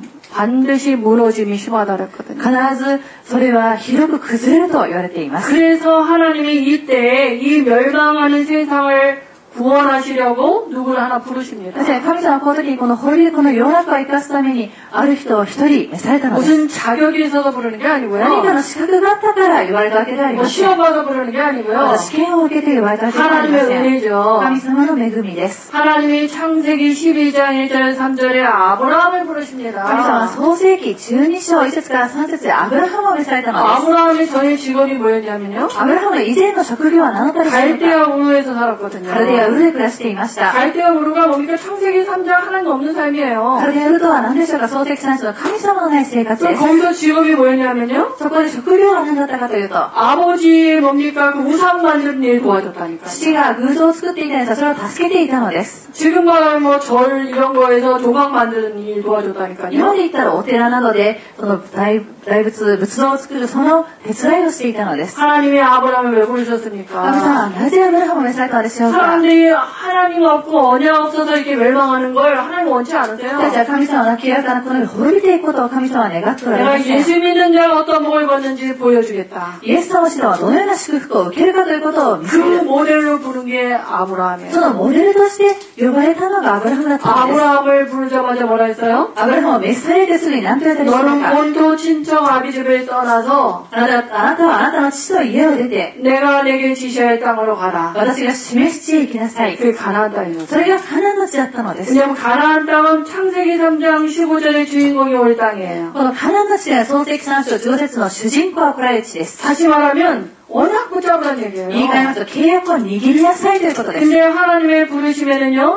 반드시 무너짐이 심하다 그랬거든요. 必ずそれは広く崩れると言われています。 그래서 하나님이 이때에 이 멸망하는 세상을 구원하시려고 누구를 하나 부르십니다. そして神様はこの時にこの滅びるこの世の中を生かすためにある人を一人召されたのです。 무슨 자격이 있어서 부르는 게 何か 아니고요. の資格があったから言われたわけではあり 뭐 ません。 시험 봐서 부르는 게 ま 아니고요. た試験を受けて言われたわけではありま 하나님의 せん。 은혜죠. 神様の恵みです。 하나님이 창세기 십이 장 일 절 삼 절에 아브라함을 神様は 부르십니다. 創世記じゅうに章いち節からさん節でアブラハムを召されたのです。 아브라함의 전에 직업이 뭐였냐면요. アブラハムの以前の職業は何だったでしょうか。 갈대아 우르에서 살았거든요. カルデアがウルで暮らしていました。 갈대와 우르가 뭡니까? 창세기 삼 장 하나님 없는 삶이에요. カルデアウルとは何でしょうか。創世記さん章の神様のない生活です。 거기서 직업이 뭐였냐면요. そこで職業は何だったかというと、 아버지의 뭡니까? 그 우상 만드는 일 도와줬다니까요. 父が偶像を作っていたので、それを助けていたのです。 지금 말하면 뭐 절 이런 거에서 조각 만드는 일 今 도와줬다니까요. で言ったらお寺などで、その大大仏、仏像を作るその手伝いをしていたのです。 하나님이 아브라함을 왜 神 부르셨습니까? 様はなぜアブラハムを召されたのでしょうか。 사람들이 하나님 없고 언약 없어서 이렇게 멸망하는 걸 하나님 원치 않으세요. 私たちは神様の清らかなこのように滅びていくことを神様は願っておられま 내가 せん。 예수 믿는 자가 어떤 복을 받는지 보여주겠다. イエス様を知ったはどのような祝福を受けるかということを見せ 그 る。 모델로 부른 게 아브라함이에요. そのモデルとして呼ばれたのがアブラハムだったのです。 아브라함을 부르자마자 뭐라 했어요? アブラハムを召されてすぐに何と言ったでしょう 너는 か。 본토 친척 아비집을 떠나서 あなたあなたはあなたの父の家を出て、 내가 내게 지시할 땅으로 가라. 私が示す地へ行きなさい。 그게 가나안 そ 땅이었어요. れがカナンの地だったのです。 왜냐면 가나안 땅은 창세기 삼 장 십오 절의 주인공이 올 땅이에요. このカナンの地では創世記さん章じゅうご節の主人公は来られる地です。 다시 말하면 언약 붙잡으란 얘기예요. 言い換えますと契約を握りなさいということです。 근데 하나님의 부르심에는요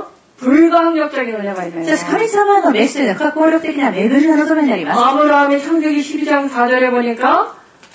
불가항력적인 은혜가 し 있네요. かし神様の召しというのは不可抗力的な恵みの望みになります。 아브라함이 창세기 십이 장 사 절에 보니까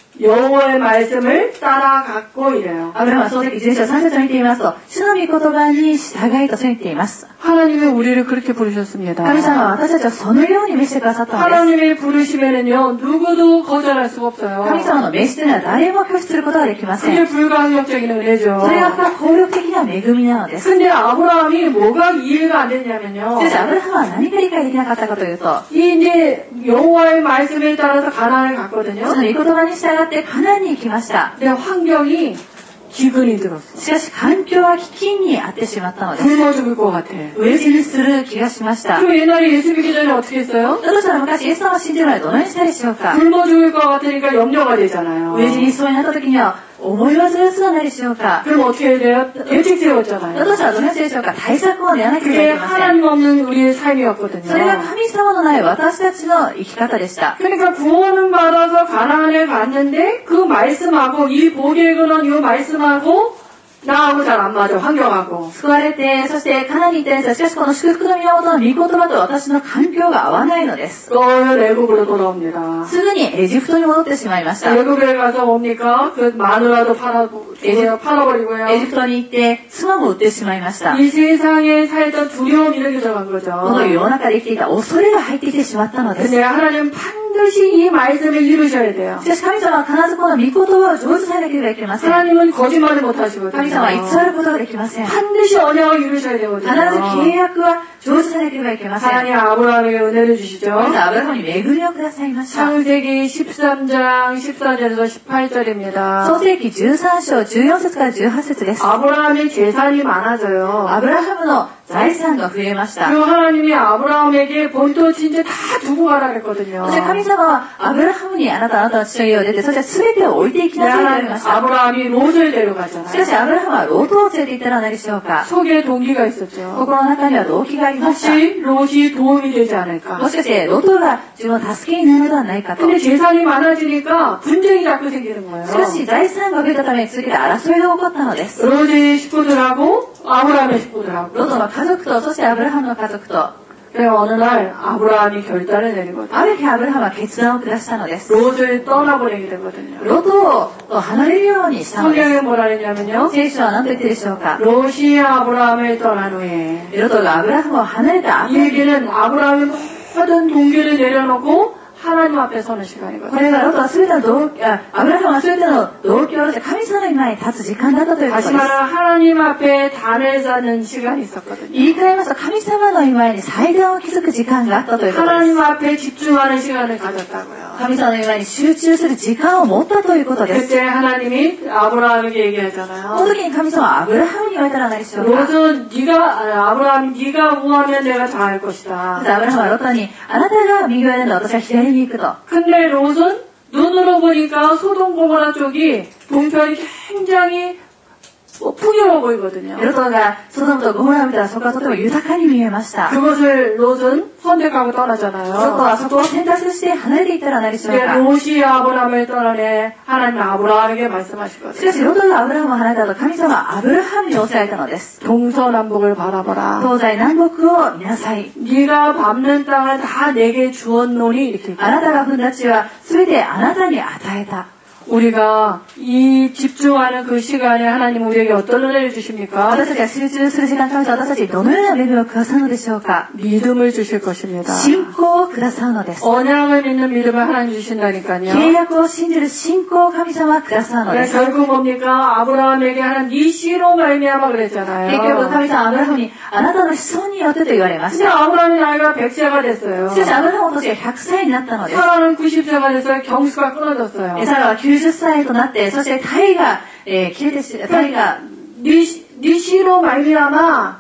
여호와의 말씀을 따라갔고 이래요. アブラハムは創世記じゅう章さん節を見てみますと、主の御言葉に従いとそう言っています。 하나님이 우리를 그렇게 부르셨습니다. 神様は私たちをそのように召してくださったのです。 하나님의 부르심에는요 누구도 거절할 수가 없어요. 神様の召しというのは誰も拒否することができませ 그게 ん。 불가항력적인 은혜죠. それが不可抗力的な恵みなのです。 근데 아브라함이 뭐가 이해가 안 됐냐면요. しかしアブラハムは何か理解できなかったかというと、 이 이제 여호와의 말씀에 따라서 가나안을 そ 갔거든요. の御言葉に従ってカナンに行きました。 근데 환경이 기근이 들었어. しかし環境は危機にあってしまったのです。 굶어 죽을 것 같아. 飢え死にする気がしました。 그럼 옛날에 예수 믿기 전에 어떻게 했어요? だとしたら昔イエス様を信じる前はどのようにしたでしょうか。 굶어 죽을 것 같으니까 염려가 되잖아요. 飢え死にしそうになった時には思い煩わしくないでしょうか。 그럼 어떻게 해야 돼요? 대책 だ 세웠잖아요. としたらどのようにしたでしょうか。対策を練らなけれ 그게 ばいけません。 하나님 없는 우리의 삶이었거든요. それが神様のない私たちの生き方でした。 그러니까 구원은 받아서 가나안에 갔는데 그 말씀하고 이 복의 근원 이 말씀하고 나하고 잘 안 맞아. 환경하고. 救われて、そしてカナンに行ったんですが、しかしこの祝福の源の御言葉と私の環境が合わないのです。 또 애국으로 돌아옵니다. すぐにエジプトに戻ってしまいました。 애국에 가서 뭡니까? 그 마누라도 팔아, 에지- 팔아버리고요. エジプトに行って妻も売ってしまいました。 이 세상에 살던 두려움이 이렇게 들어간 この 거죠. 世の中で生きていた恐れが入ってきてしまったのです。 근데 하나님 반드시 이 말씀을 이루셔야 돼요. しかし神様は必ずこの御言葉を成就されなければいけません。 하나님은 거짓말을 못 하시거든요. 神様は偽ることができません。必 반드시 언약을 이루셔야 ず 되거든요. 契約は成就されなければいけません。 하나님 아브라함에게 은혜를 주시죠. まずアブラハムに恵みをくださいました。 창세기 십삼 장 십사 절에서 십팔 절입니다. 創世記じゅうさん章じゅうよん節からじゅうはち節です。 아브라함의 재산이 많아져요. アブラハムの財産が増えました。 그리고 하나님이 아브라함에게 본토 진짜 다 두고 가라 그랬거든요. そして神様はアブラハムにあなたあなたの父の家を出て、そして全てを置いていきなさいと言われました。 아브라함이 롯을 しかし 데려가잖아요. アブラハムはロトを連れて行ったら何でしょうか。 속에 동기가 있었죠. 心の中には動機がありました。 혹시 롯이 도움이 되지 も 않을까. しかしてロトが自分の助けになるのではないかと。 근데 재산이 많아지니까 분쟁이 자꾸 생기는 거예요. しかし財産が増えたために続けて争いが起こったのです。 롯의 식구들하고 아브라함의 식구들하고. ロトの家族と、そしてアブラハムの家族と、 그래서 어느 날 아브라함이 결단을 내리거든요. ある日アブラハムは決断を下したのです。 롯을 떠나보내게 되거든요. ロトを離れるようにしたのです。 성경에 뭐라 했냐면요. 聖書は何と言ってるでしょうか。 롯이 아브라함을 떠난 후에 ロトがアブラハムを離れた後 이 に、 얘기는 아브라함이 모든 동기를 내려놓고 하나님 앞에 서는 こ 시간이거든요. れがロトは全ての動機、あアブラハムは全ての動機を下ろして神様の前に立つ時間だったということ 다시 です。 말하면 하나님 앞에 단을 쌓는 시간이 있었거든요. 言い換えますと神様の前に祭壇を築く時間があったということです。 하나님 앞에 집중하는 시간을 가졌다고요. 神様の前に集中する時間を持ったということです。 그때 하나님이 아브라함에게 この 얘기하잖아요. 時に神様はアブラハムに言われたら何でしょうか。 롯은 네가 아, 아브라함 네가 우하면 내가 다할 ま 것이다. ずアブラハムはロトに、あなたが右を選んだ私は左に行くと。 근데 롯은 눈으로 보니까 소돔 고모라 쪽이 동편이 굉장히 뭐 풍요로워 보이거든요. ロトがソドムとゴモラを見たらそこはとても豊かに見えました。 그것을 롯은 선택하고 ロト 떠나잖아요. はそこを選択して離れていったら何でしょう 근데 か。 롯이 아브라함을 떠나네 하나님 아브라함에게 し 말씀하시거든요. かしロトがアブラハムを離れたと神様はアブラハムに仰せられたのです。 동서남북을 바라보라. 東西南北を見なさい。 네가 밟는 땅을 다 내게 주었노니 이렇게 あなたが踏んだ地は全てあなたに与えた。 우리가 이 집중하는 그 시간에 하나님 우리에게 어떤 은혜를 주십니까? 私たちが集中する時間神様は私たちにどのような恵みをくださるのでしょうか。 믿음을 주실 것입니다. 信仰をくださるのです。 언약을 믿는 믿음을 하나님 주신다니까요. 契約を信じる信仰を神様はくださるのです。 결국 뭡니까? 아브라함에게 하는 네 씨로 말미암아 結局 그랬잖아요. 神様はアブラハムにあなたの子孫によってと言われまし 근데 た。 아브라함의 나이가 백 세가 됐어요. しかしアブラハムの年がひゃくさいになったのです。 사라는 구십 세가 됐어요. 경수가 끊어졌어요. サラはきゅうじゅっさいとなって、そしてタイが、えー、切れてし、タイが、 네, 네 씨로 말미암아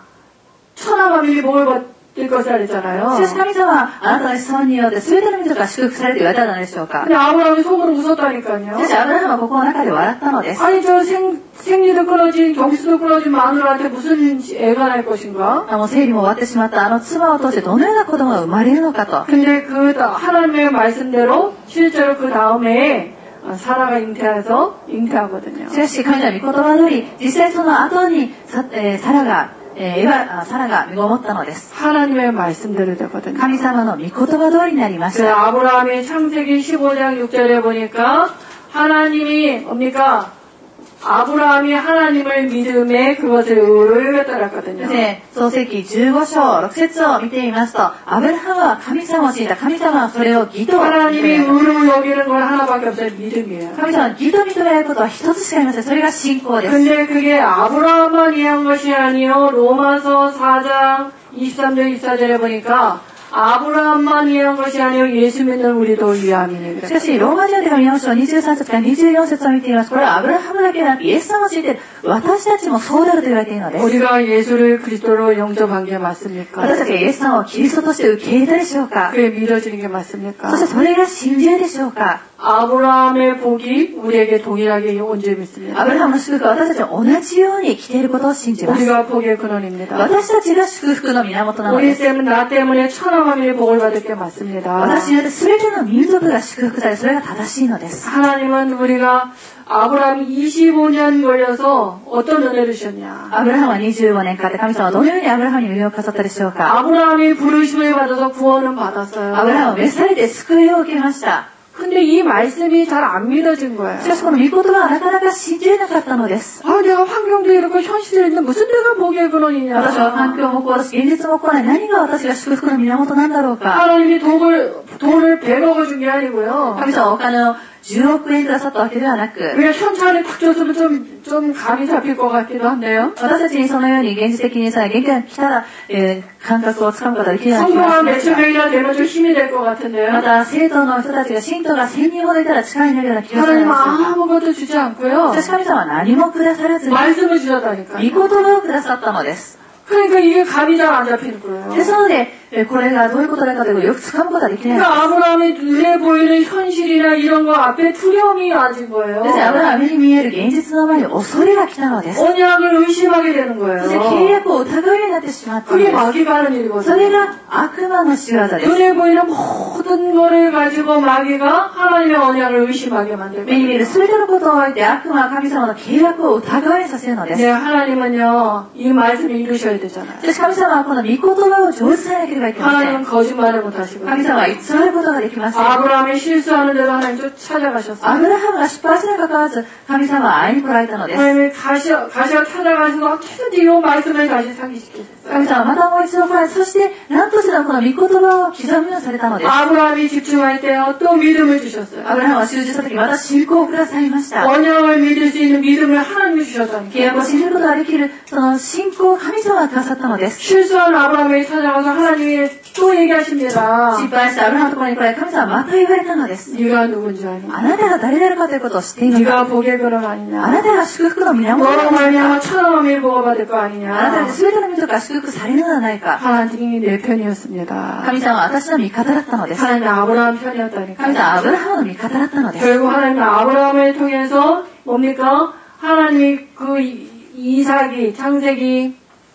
천하가 미리 목을 받을 것이라 しかし 그랬잖아요. 神様はあなたの子孫によって全ての民族が祝福されると言われたのでしょうか。 근데 아브라함이 속으로 し 웃었다니까요. かしアブラハムはここの中で笑ったのです。 아니 저 생, 생리도 끊어진 경수도 끊어진 마누라한테 무슨 애가 날 것인가? もう生理も終わってしまったあの妻を通してどのような子供が生まれるのかと。 근데 그 하나님의 말씀대로 실제로 그 다음에 사라가 잉태해서 잉태하거든요. しかし神様の御言葉通り、実際その後にサ、えー、サラが、えー、エバサラが身ごもったのです。 하나님의 말씀대로 되거든요. 神様の御言葉通りになりまし 그 た。 아브라함이 창세기 십오 장 육 절에 보니까 하나님이 뭡니까? 아브라함이 하나님을 믿음에 그것을 의를 따랐거든요. で、創世記じゅうご章ろく節を見てみますと、アブラハムは神様を信じた。神様はそれを義と認 하나님이 められた。 의를 여기는 건 하나밖에 없어요. 믿음이에요. 神様は義と認められることは一つしかありません。それが信仰です。 근데 그게 아브라함만 이해한 것이 아니요. 로마서 사 장 이십삼 절 이십사 절에 보니까 아브라함만 이해한 것이 아니요. 예수 믿는 우리도 이해함이니. しかし、ローマ人の手紙よん章にじゅうさん節からにじゅうよん節を見てみます。これはアブラハムだけでなく、イエス様を信じている私たちもそうであると言われているのです。 우리가 예수를 그리스도로 영접한 게 맞습니까? 私たちがイエス様をキリストとして受け入れたでしょうか。 그게 믿어지는 게 맞습니까? そしてそれが信じるでしょうか。 아브라함의 복이 우리에게 동일하게 온 줄 믿습니다. アブラハムの祝福は私たちと同じように来ていることを信じます。 우리가 복의 근원입니다. 私たちが祝福の源なの 우리 です。 때문에 나 때문에 천하만민이 복을 받을 게 맞습니다. 私によって全ての民族が祝福され、それが正しいのです。 하나님은 우리가 아브라함이 이십오 년 걸려서 어떤 은혜를 주셨냐? アブラハムはにじゅうごねんかかって神様はどのようにアブラハムに恵みを飾ったでしょうか。 아브라함이 부르심을 받아서 구원은 ア 받았어요. ブラハムは召されて救いを受けました。 근데 이 말씀이 잘 안 믿어진 거예요. しかしこの御言葉はなかなか信じれなかったのです。 아, 내가 환경도 이렇고 현실이 있는데 무슨 내가 복의 근원이냐? 私は環境もこうだし、現実もこうない。何が私が祝福の源なんだろうか。 하나님이 돈을, 돈을 백억을 준 게 아니고요. 神様はお金をじゅうおくえんくださったわけではなく、 그냥 현찰에 탁 줬으면 좀, 좀 감이 잡힐 것 같기도 한데요. 私たちにそのように現実的にさ、現金が来たら、えー、感覚をつかむことができるような気が 성도가 しますが。 몇천 명이나 되면 좀 힘이 될 것 같은데요. また、生徒の人たちが信徒がせんにんほどいたら力になるような気がする 하나님 んですが。 아무것도 주지 않고요. しかし神様は何もくださらずに、御 말씀을 言 주셨다니까요. 葉をくださったのです。 그러니까 이게 감이 잘 안 잡히는 거예요. ですので、えーこれがどういうことだかということをよくつかむことができない。 그러니까 아브라함의 눈에 보이는 현실이나 이런 거 앞에 두려움이 와진 거예요. ですから、アブラハムに見える現実の前に恐れが来たのです。 언약을 의심하게 되는 そして 거예요. 契約を疑うようになってしまったの 그게 です。 마귀가 하는 それ 일이거든요. が悪魔の仕業です。 눈에 보이는 모든 거를 가지고 마귀가 하나님의 언약을 의심하게 만들고 目に見える全てのことを置いて悪魔は神様の契約を疑うようにさせるのです。 네, 하나님은요, 이 말씀을 이루셔야 되잖아요. しかし神様はこの御言葉を成就されなければいけません。 하나님은 거짓말을 못하시고 神様は偽ることができません。 아브라함이 실수하는 대로 하나님 쫓 찾아가셨어요. アブラハムが失敗するにかかわらず神様は会いに来られたのです。 하나님이 다시, 다시 찾아가시고 어떻게든지 이 말씀을 다시 상기시키셨어요. 神様はまたもう一度来られ、そして何としてもこの御言葉を刻むようにされたのです。 아브라함이 집중할 때요, 또 믿음을 주셨어요. アブラハムは集中した時また信仰をくださいました。 언약을 믿을 수 있는 믿음을 하나님이 주셨다니까. 契約を信じることができるその信仰を神様がくださったのです。 실수한 아브라함에게 찾아가서 하나님이 또 얘기하십니다. 失敗したアブラハムのところに来られ、神様はまた言われたのです。 네가 누군지 아니? あなたが誰であるかということを知っているのか。 네가 복의 근원 あ 아니냐? なたが祝福の源な 너로 のか。 말미암아 천하만민이 복받을 거 あなた 아니냐? が全ての民族が祝福されるのではないか。 하나님이 내 편이었습니다. 神様は私の味方だったのです。 하나님은 아브라함 神 편이었다니까. 様はアブラハムの味方だったのです。 결국 하나님은 아브라함을 통해서 뭡니까? 하나님이 그 이삭이 창세기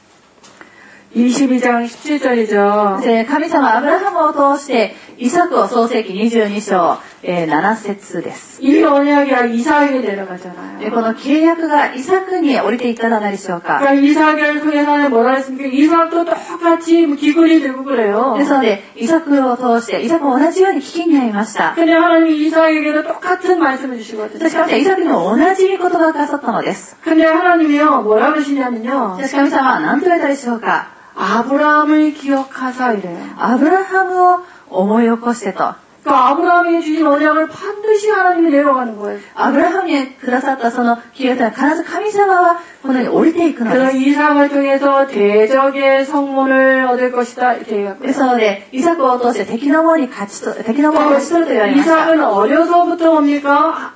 이십이 장 십칠 절이죠. で神様アブラハムを通してイサクを創世記にじゅうに章、えー、なな節です。 이 언약이 이삭에게 내려가잖아요. でこの契約がイサクに降りていったのではないでしょうか。 그러니까 이삭을 통해서 하나님 뭐라 했습니까? 이삭도 똑같이 기근이 들고 그래요. ですのでイサクを通してイサクも同じように危機に遭いました。 근데 하나님이 이삭에게도 똑같은 말씀을 주시거든요. しかしイサクにも同じ御言葉をくださったのです。 근데 하나님이요 뭐라 그러시냐면요. しかし神様は何と言われたでしょうか。 아브라함을 기억하사 이래요. アブラハムを思い起こしてと。 그러니까 아브라함이 주신 언약을 반드시 하나님이 내려가는 거예요. アブラハムにくださったその契約は必ず神様はこのように降りていくので 그래서 す。 이삭을 통해서 대적의 성문을 얻을 것이다 이렇게 얘기하고요. ですのでイサクを通して敵の門に勝ちと敵の門を勝ち取ると言われました。 이삭은 어려서부터 뭡니까?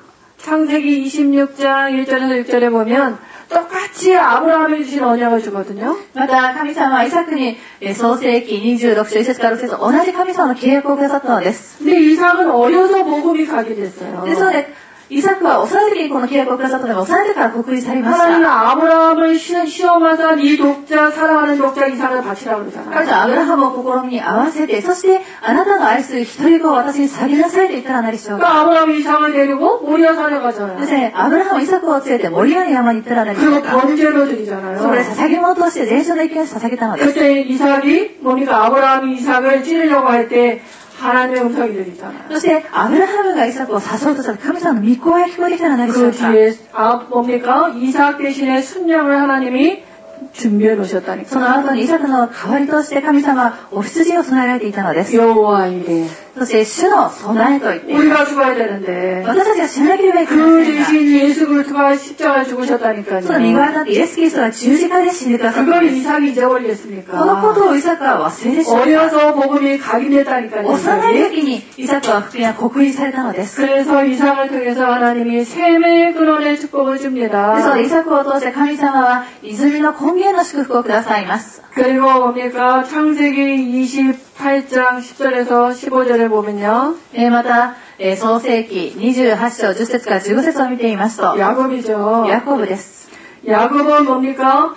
창세기 이십육 장 일 절에서 육 절에 보면 똑같이 아브라함이 주신 언약을 주거든요. また神様はイサクにえー創世記にじゅうろく章いち節からろく節同じ神様の契約をくださったのです。 근데 이삭은 어려서 복음이 가게 됐어요. ですのでイサクは幼い時にこの契約をくださったのが幼い時から国立されまし 하나님은 た。 아브라함을 시- 시험하사 이 독자 사랑하는 독자 이삭을 바치라고 그러잖아요. 神様はアブラハムを試みに合わせてそしてあなたの愛する一人子を私に下げなさいと言ったら何でしょうか。 그러니까 아브라함이 이삭을 데리고 모리아 산에 가잖아요. ですね、アブラハムイサクを連れてモリアの山に行ったら何でしょ 그리고 うか。 번제로 드리잖아요. そこで捧げ物として全焼の生贄を捧げたのです。 그때 이삭이 뭡니까? 아브라함이 이삭을 찌르려고 할 때 하나님의 음성이 들리잖아요. そしてアブラハムがイサクを誘うとしたら神様の御声が聞こえてきたら何でしょ 그 うか。 뒤에 아 뭡니까? 이삭 대신에 순양을 하나님이 준비해 놓으셨다니까. その後にイサクの代わりとして神様はお羊を備えられていたのです。 여호와 이래. そして主の備えといって 우리가 죽어야 되는데 私たちが死ななければいけま 그 せんが 대신 예수 그리스도가 십자가에 죽으셨다니까요. その身代わりとなってイエス・キリストが十字架で死んでくださったの 그걸 です。 이삭이 잊어버리겠습니까? このことをイサクは忘れてしまった。 어려서 복음이 각인했다니까요. 幼い時にイサクは福音が刻印されたのです。 그래서 이삭을 통해서 하나님이 샘의 근원의 축복을 でそ 줍니다. のイサクを通して神様は泉の根源の祝福をくださいます。 그리고 뭡니까? 창세기 이십팔 장 십 절에서 십오 절에 보면요. えーまた、えー創世記にじゅうはち章じゅっ節からじゅうご節を見てみますと、 야곱이죠. ヤコブです。 야곱은 뭡니까?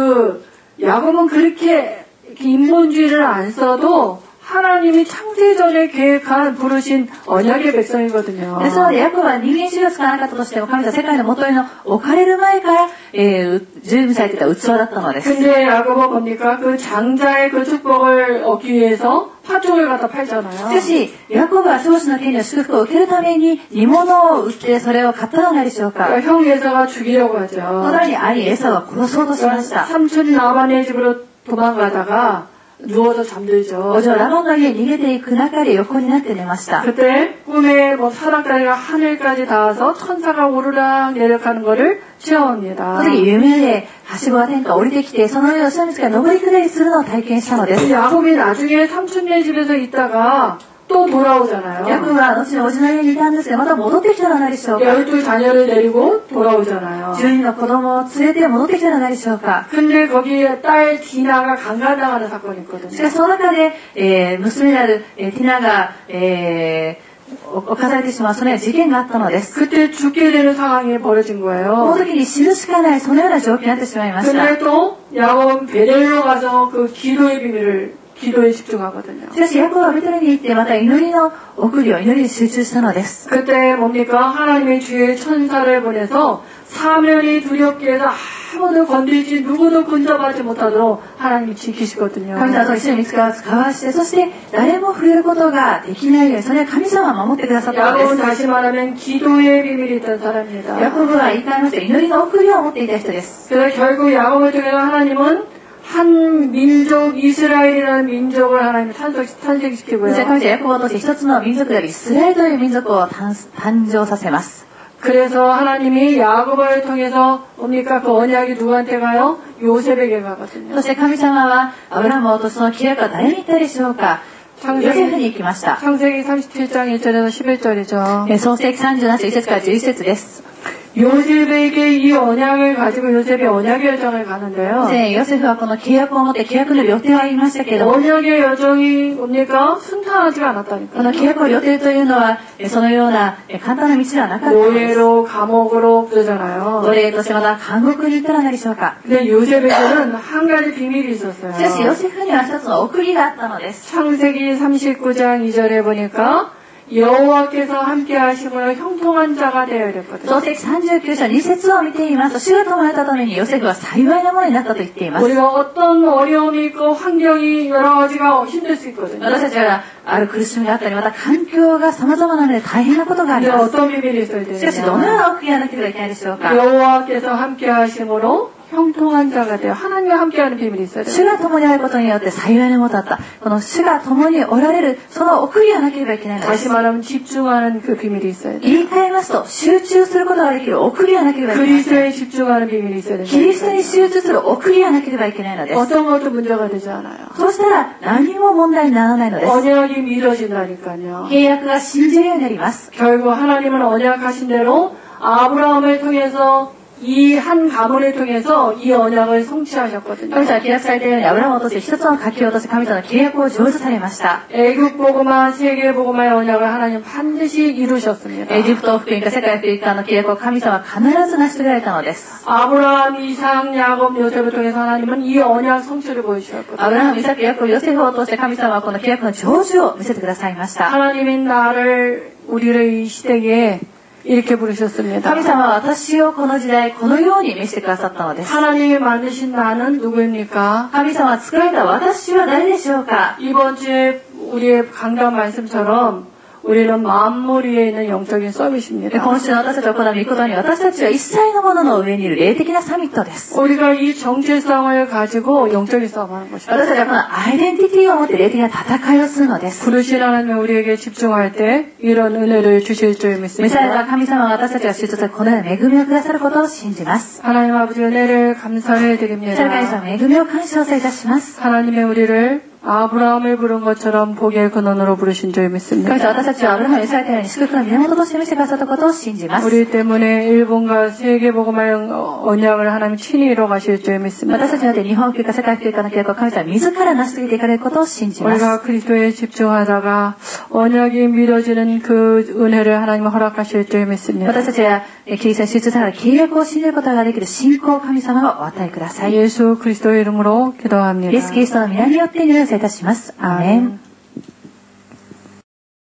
그 야곱은 그렇게 인본주의를 안 써도 하나님이 창세전에 계획한 부르신 언약의 백성이거든요. ですので、ヤコブは人間主義を使わなかったとしても、神様は世界の元への置かれる前から、えー、準備されていた器だったのです。 근데 야곱은 뭡니까? 그 장자의 그 축복을 얻기 위해서 파종을 갖다 し 팔잖아요. かし、ヤコブは長子の権利の祝福を受けるために煮物を売ってそれを買ったのではないでしょうか。 그러니까 형 예사가 죽이려고 その 하죠. ために兄エサウは殺そうとしました。 삼촌 라반의 집으로 도망가다가 누워서 잠들죠. お嬢ラバンの家に逃げていく中で横になって寝ました。 그때 꿈에 뭐 사람까지가 하늘까지 닿아서 천사가 오르락 내려가는 거를 そ 체험합니다. の時夢ではしごが天下降りてきて、その上を下道が上り下りするのを体験したのです。 야곱이 나중에 삼촌네 집에서 있다가 또 돌아오잖아요. ヤコブは後におじの家にいたんですが、また戻ってきたらないでしょうか。 열두 자녀를 데리고 돌아오잖아요. 十人の子供を連れて戻ってきたらないでしょうか。 근데 거기에 딸 디나가 강간당하는 사건이 し 있거든요. かしその中で、えー、娘である、えー、ティナが、えー、犯されてしまうそのような事件があったのです。 그때 죽게 되는 상황이 벌어진 この 거예요. 時に死ぬしかないそのような状況になってしまいました。 근데 또 야곱은 베델로 가서 그 기도의 비밀을 기도에 집중하거든요. しかしヤコブはベテルに行ってまた祈りの送りを祈りに集中したのです。 그때 뭡니까? 하나님의 주의 천사를 보내서 사면이 두렵게 해서 아무도 건들지 누구도 근접하지 못하도록 하나님이 지키시거든요. 神様と一緒に見つか使わして、そして誰も触れることができないように、それは神様が守ってくださったので 야곱은 す。 다시 말하면 기도의 비밀이 있던 사람입니다. ヤコブは言い換えまして祈りの送りを持っていた人です。 그래서 결국 야곱을 통해서 하나님은 한 민족 이스라엘이라는 민족을 하나님이 탄생, そ 탄생시키고요. して神様はヤコブを通して一つの民族であるイスラエルという民族を誕誕生させます。 그래서 하나님이 야곱을 통해서 뭡니까? 그 언약이 누구한테 가요? 요셉에게 가거든요. そして神様はアブラムをとその契約は誰に言ったでしょうか。ヨセフに行きました。 창세기 삼십칠 장 일 절에서 십일 절이죠. 創世記さんじゅうなな章いち節からじゅういち節です。 요셉에게 이 언약을 가지고 요셉이 언약의 여정을 가는데요. でヨセフはこの契約を持って契約の予定は言いましたけれども、 언약의 여정이 뭡니까? 순탄하지가 않았다니까. この契約の予定というのはそのような簡単な道ではなかったのです。 노예로 감옥으로 그러잖아요. 奴隷としてまた監獄に行ったらなりでしょうか。 근데 요셉에게는 한 가지 비밀이 있었어요. しかしヨセフには一つの送りがあったのです。 창세기 삼십구 장 이 절에 보니까 여호와께서 함께 하심으로 형통한 자가 되어야 이랬거든요. 創世記さんじゅうきゅう章に節を見ていますと、主が伴ったためにヨセフは幸いなものになったと言っています。 우리가 어떤 어려움이 있고 환경이 여러 가지가 힘들 수 있거든요. 私たちはある苦しみがあったり、また環境が様々なので大変なことがあり 근데 ます。 어떤 비밀이 있어야 しかしどのよう 되느냐? な送りがなければいけないでしょうか。 여호와께서 함께 하심으로 형통한 자가 돼요. 하나님과 함께하는 비밀이 있어야 돼요. 主が共にあることによって幸いなものだった。この主が共におられる、その送りがなければいけないので 다시 す。 말하면 집중하는 그 비밀이 있어야 돼요. 言い換えますと、集中することができる送りがなければいけない。 그리스도에 집중하는 비밀이 있어야 돼요. キリストに集中する送りがなければいけないのです。 어떤 것도 문제가 되지 않아요. そうしたら何も問題にならないのです。 언약이 믿어진다니까요. 契約が信じるようになります。 결국 하나님은 언약하신 대로 아브라함을 통해서 이 한 가문을 통해서 이 언약을 성취하셨거든요. 神様は契約されたようにアブラハムを通して一つの書き落とし神様の契約を成就されました。 애굽 복음화 세계 복음화의 언약을 하나님 반드시 이루셨습니다. エジプト福音化世界福音化の契約を神様は必ず成し遂げられたのです。 아브라함, 이삭, 야곱, 요셉을 통해서 하나님은 이 언약 성취를 보여주셨거든요. アブラハム、イサク、ヤコブ、ヨセフを通して神様はこの契約の成就を見せてくださいました。 하나님이 나를 우리를 이 시대에 이렇게 부르셨습니다. 神様は私をこの時代このように見せてくださったのです。 하나님이 만드신 나는 누구입니까? 神様は作られた私は誰でしょうか。 이번 주에 우리의 강단 말씀처럼 우리는 만물 위에 있는 영적인 서밋입니다. 今週の私たちを行う御言に私たちは一切のものの上にいる霊的なサミットです。 우리가 이 정체성을 가지고 영적인 싸움하는 것입니다. 私たちはこのアイデンティティを持って霊的な戦いをするのです。 부르신 하나님이 우리에게 집중할 때 이런 은혜를 주실 줄 召された 믿습니다. 神様は私たちが集中するこのような恵みをくださることを信じます。 하나님 아버지 은혜를 감사해 それから神 드립니다. 様恵みを感謝をいたします。 하나님의 우리를 아브라함을 부른 것처럼 복의 근원으로 부르신 줄 믿습니다. 神様私たちはアブラハムにされたように祝福の源として見せてくださったことを信じます。 우리 때문에 일본과 세계복음화의 언약을 하나님 친히 이뤄 가실 줄 믿습니다. 私たちによって日本福音化世界福音化の契約を神様自ら成し遂げていかれることを信じます。 우리가 그리스도에 집중하다가 언약이 믿어지는 그 은혜를 하나님 허락하실 줄 믿습니다. 私たちはキリストに集中され契約を信じることができる信仰を神様がお与えください。 예수 그리스도의 이름으로 イ 기도합니다. エス・キリストの皆によって祈りをいたします。アーメン。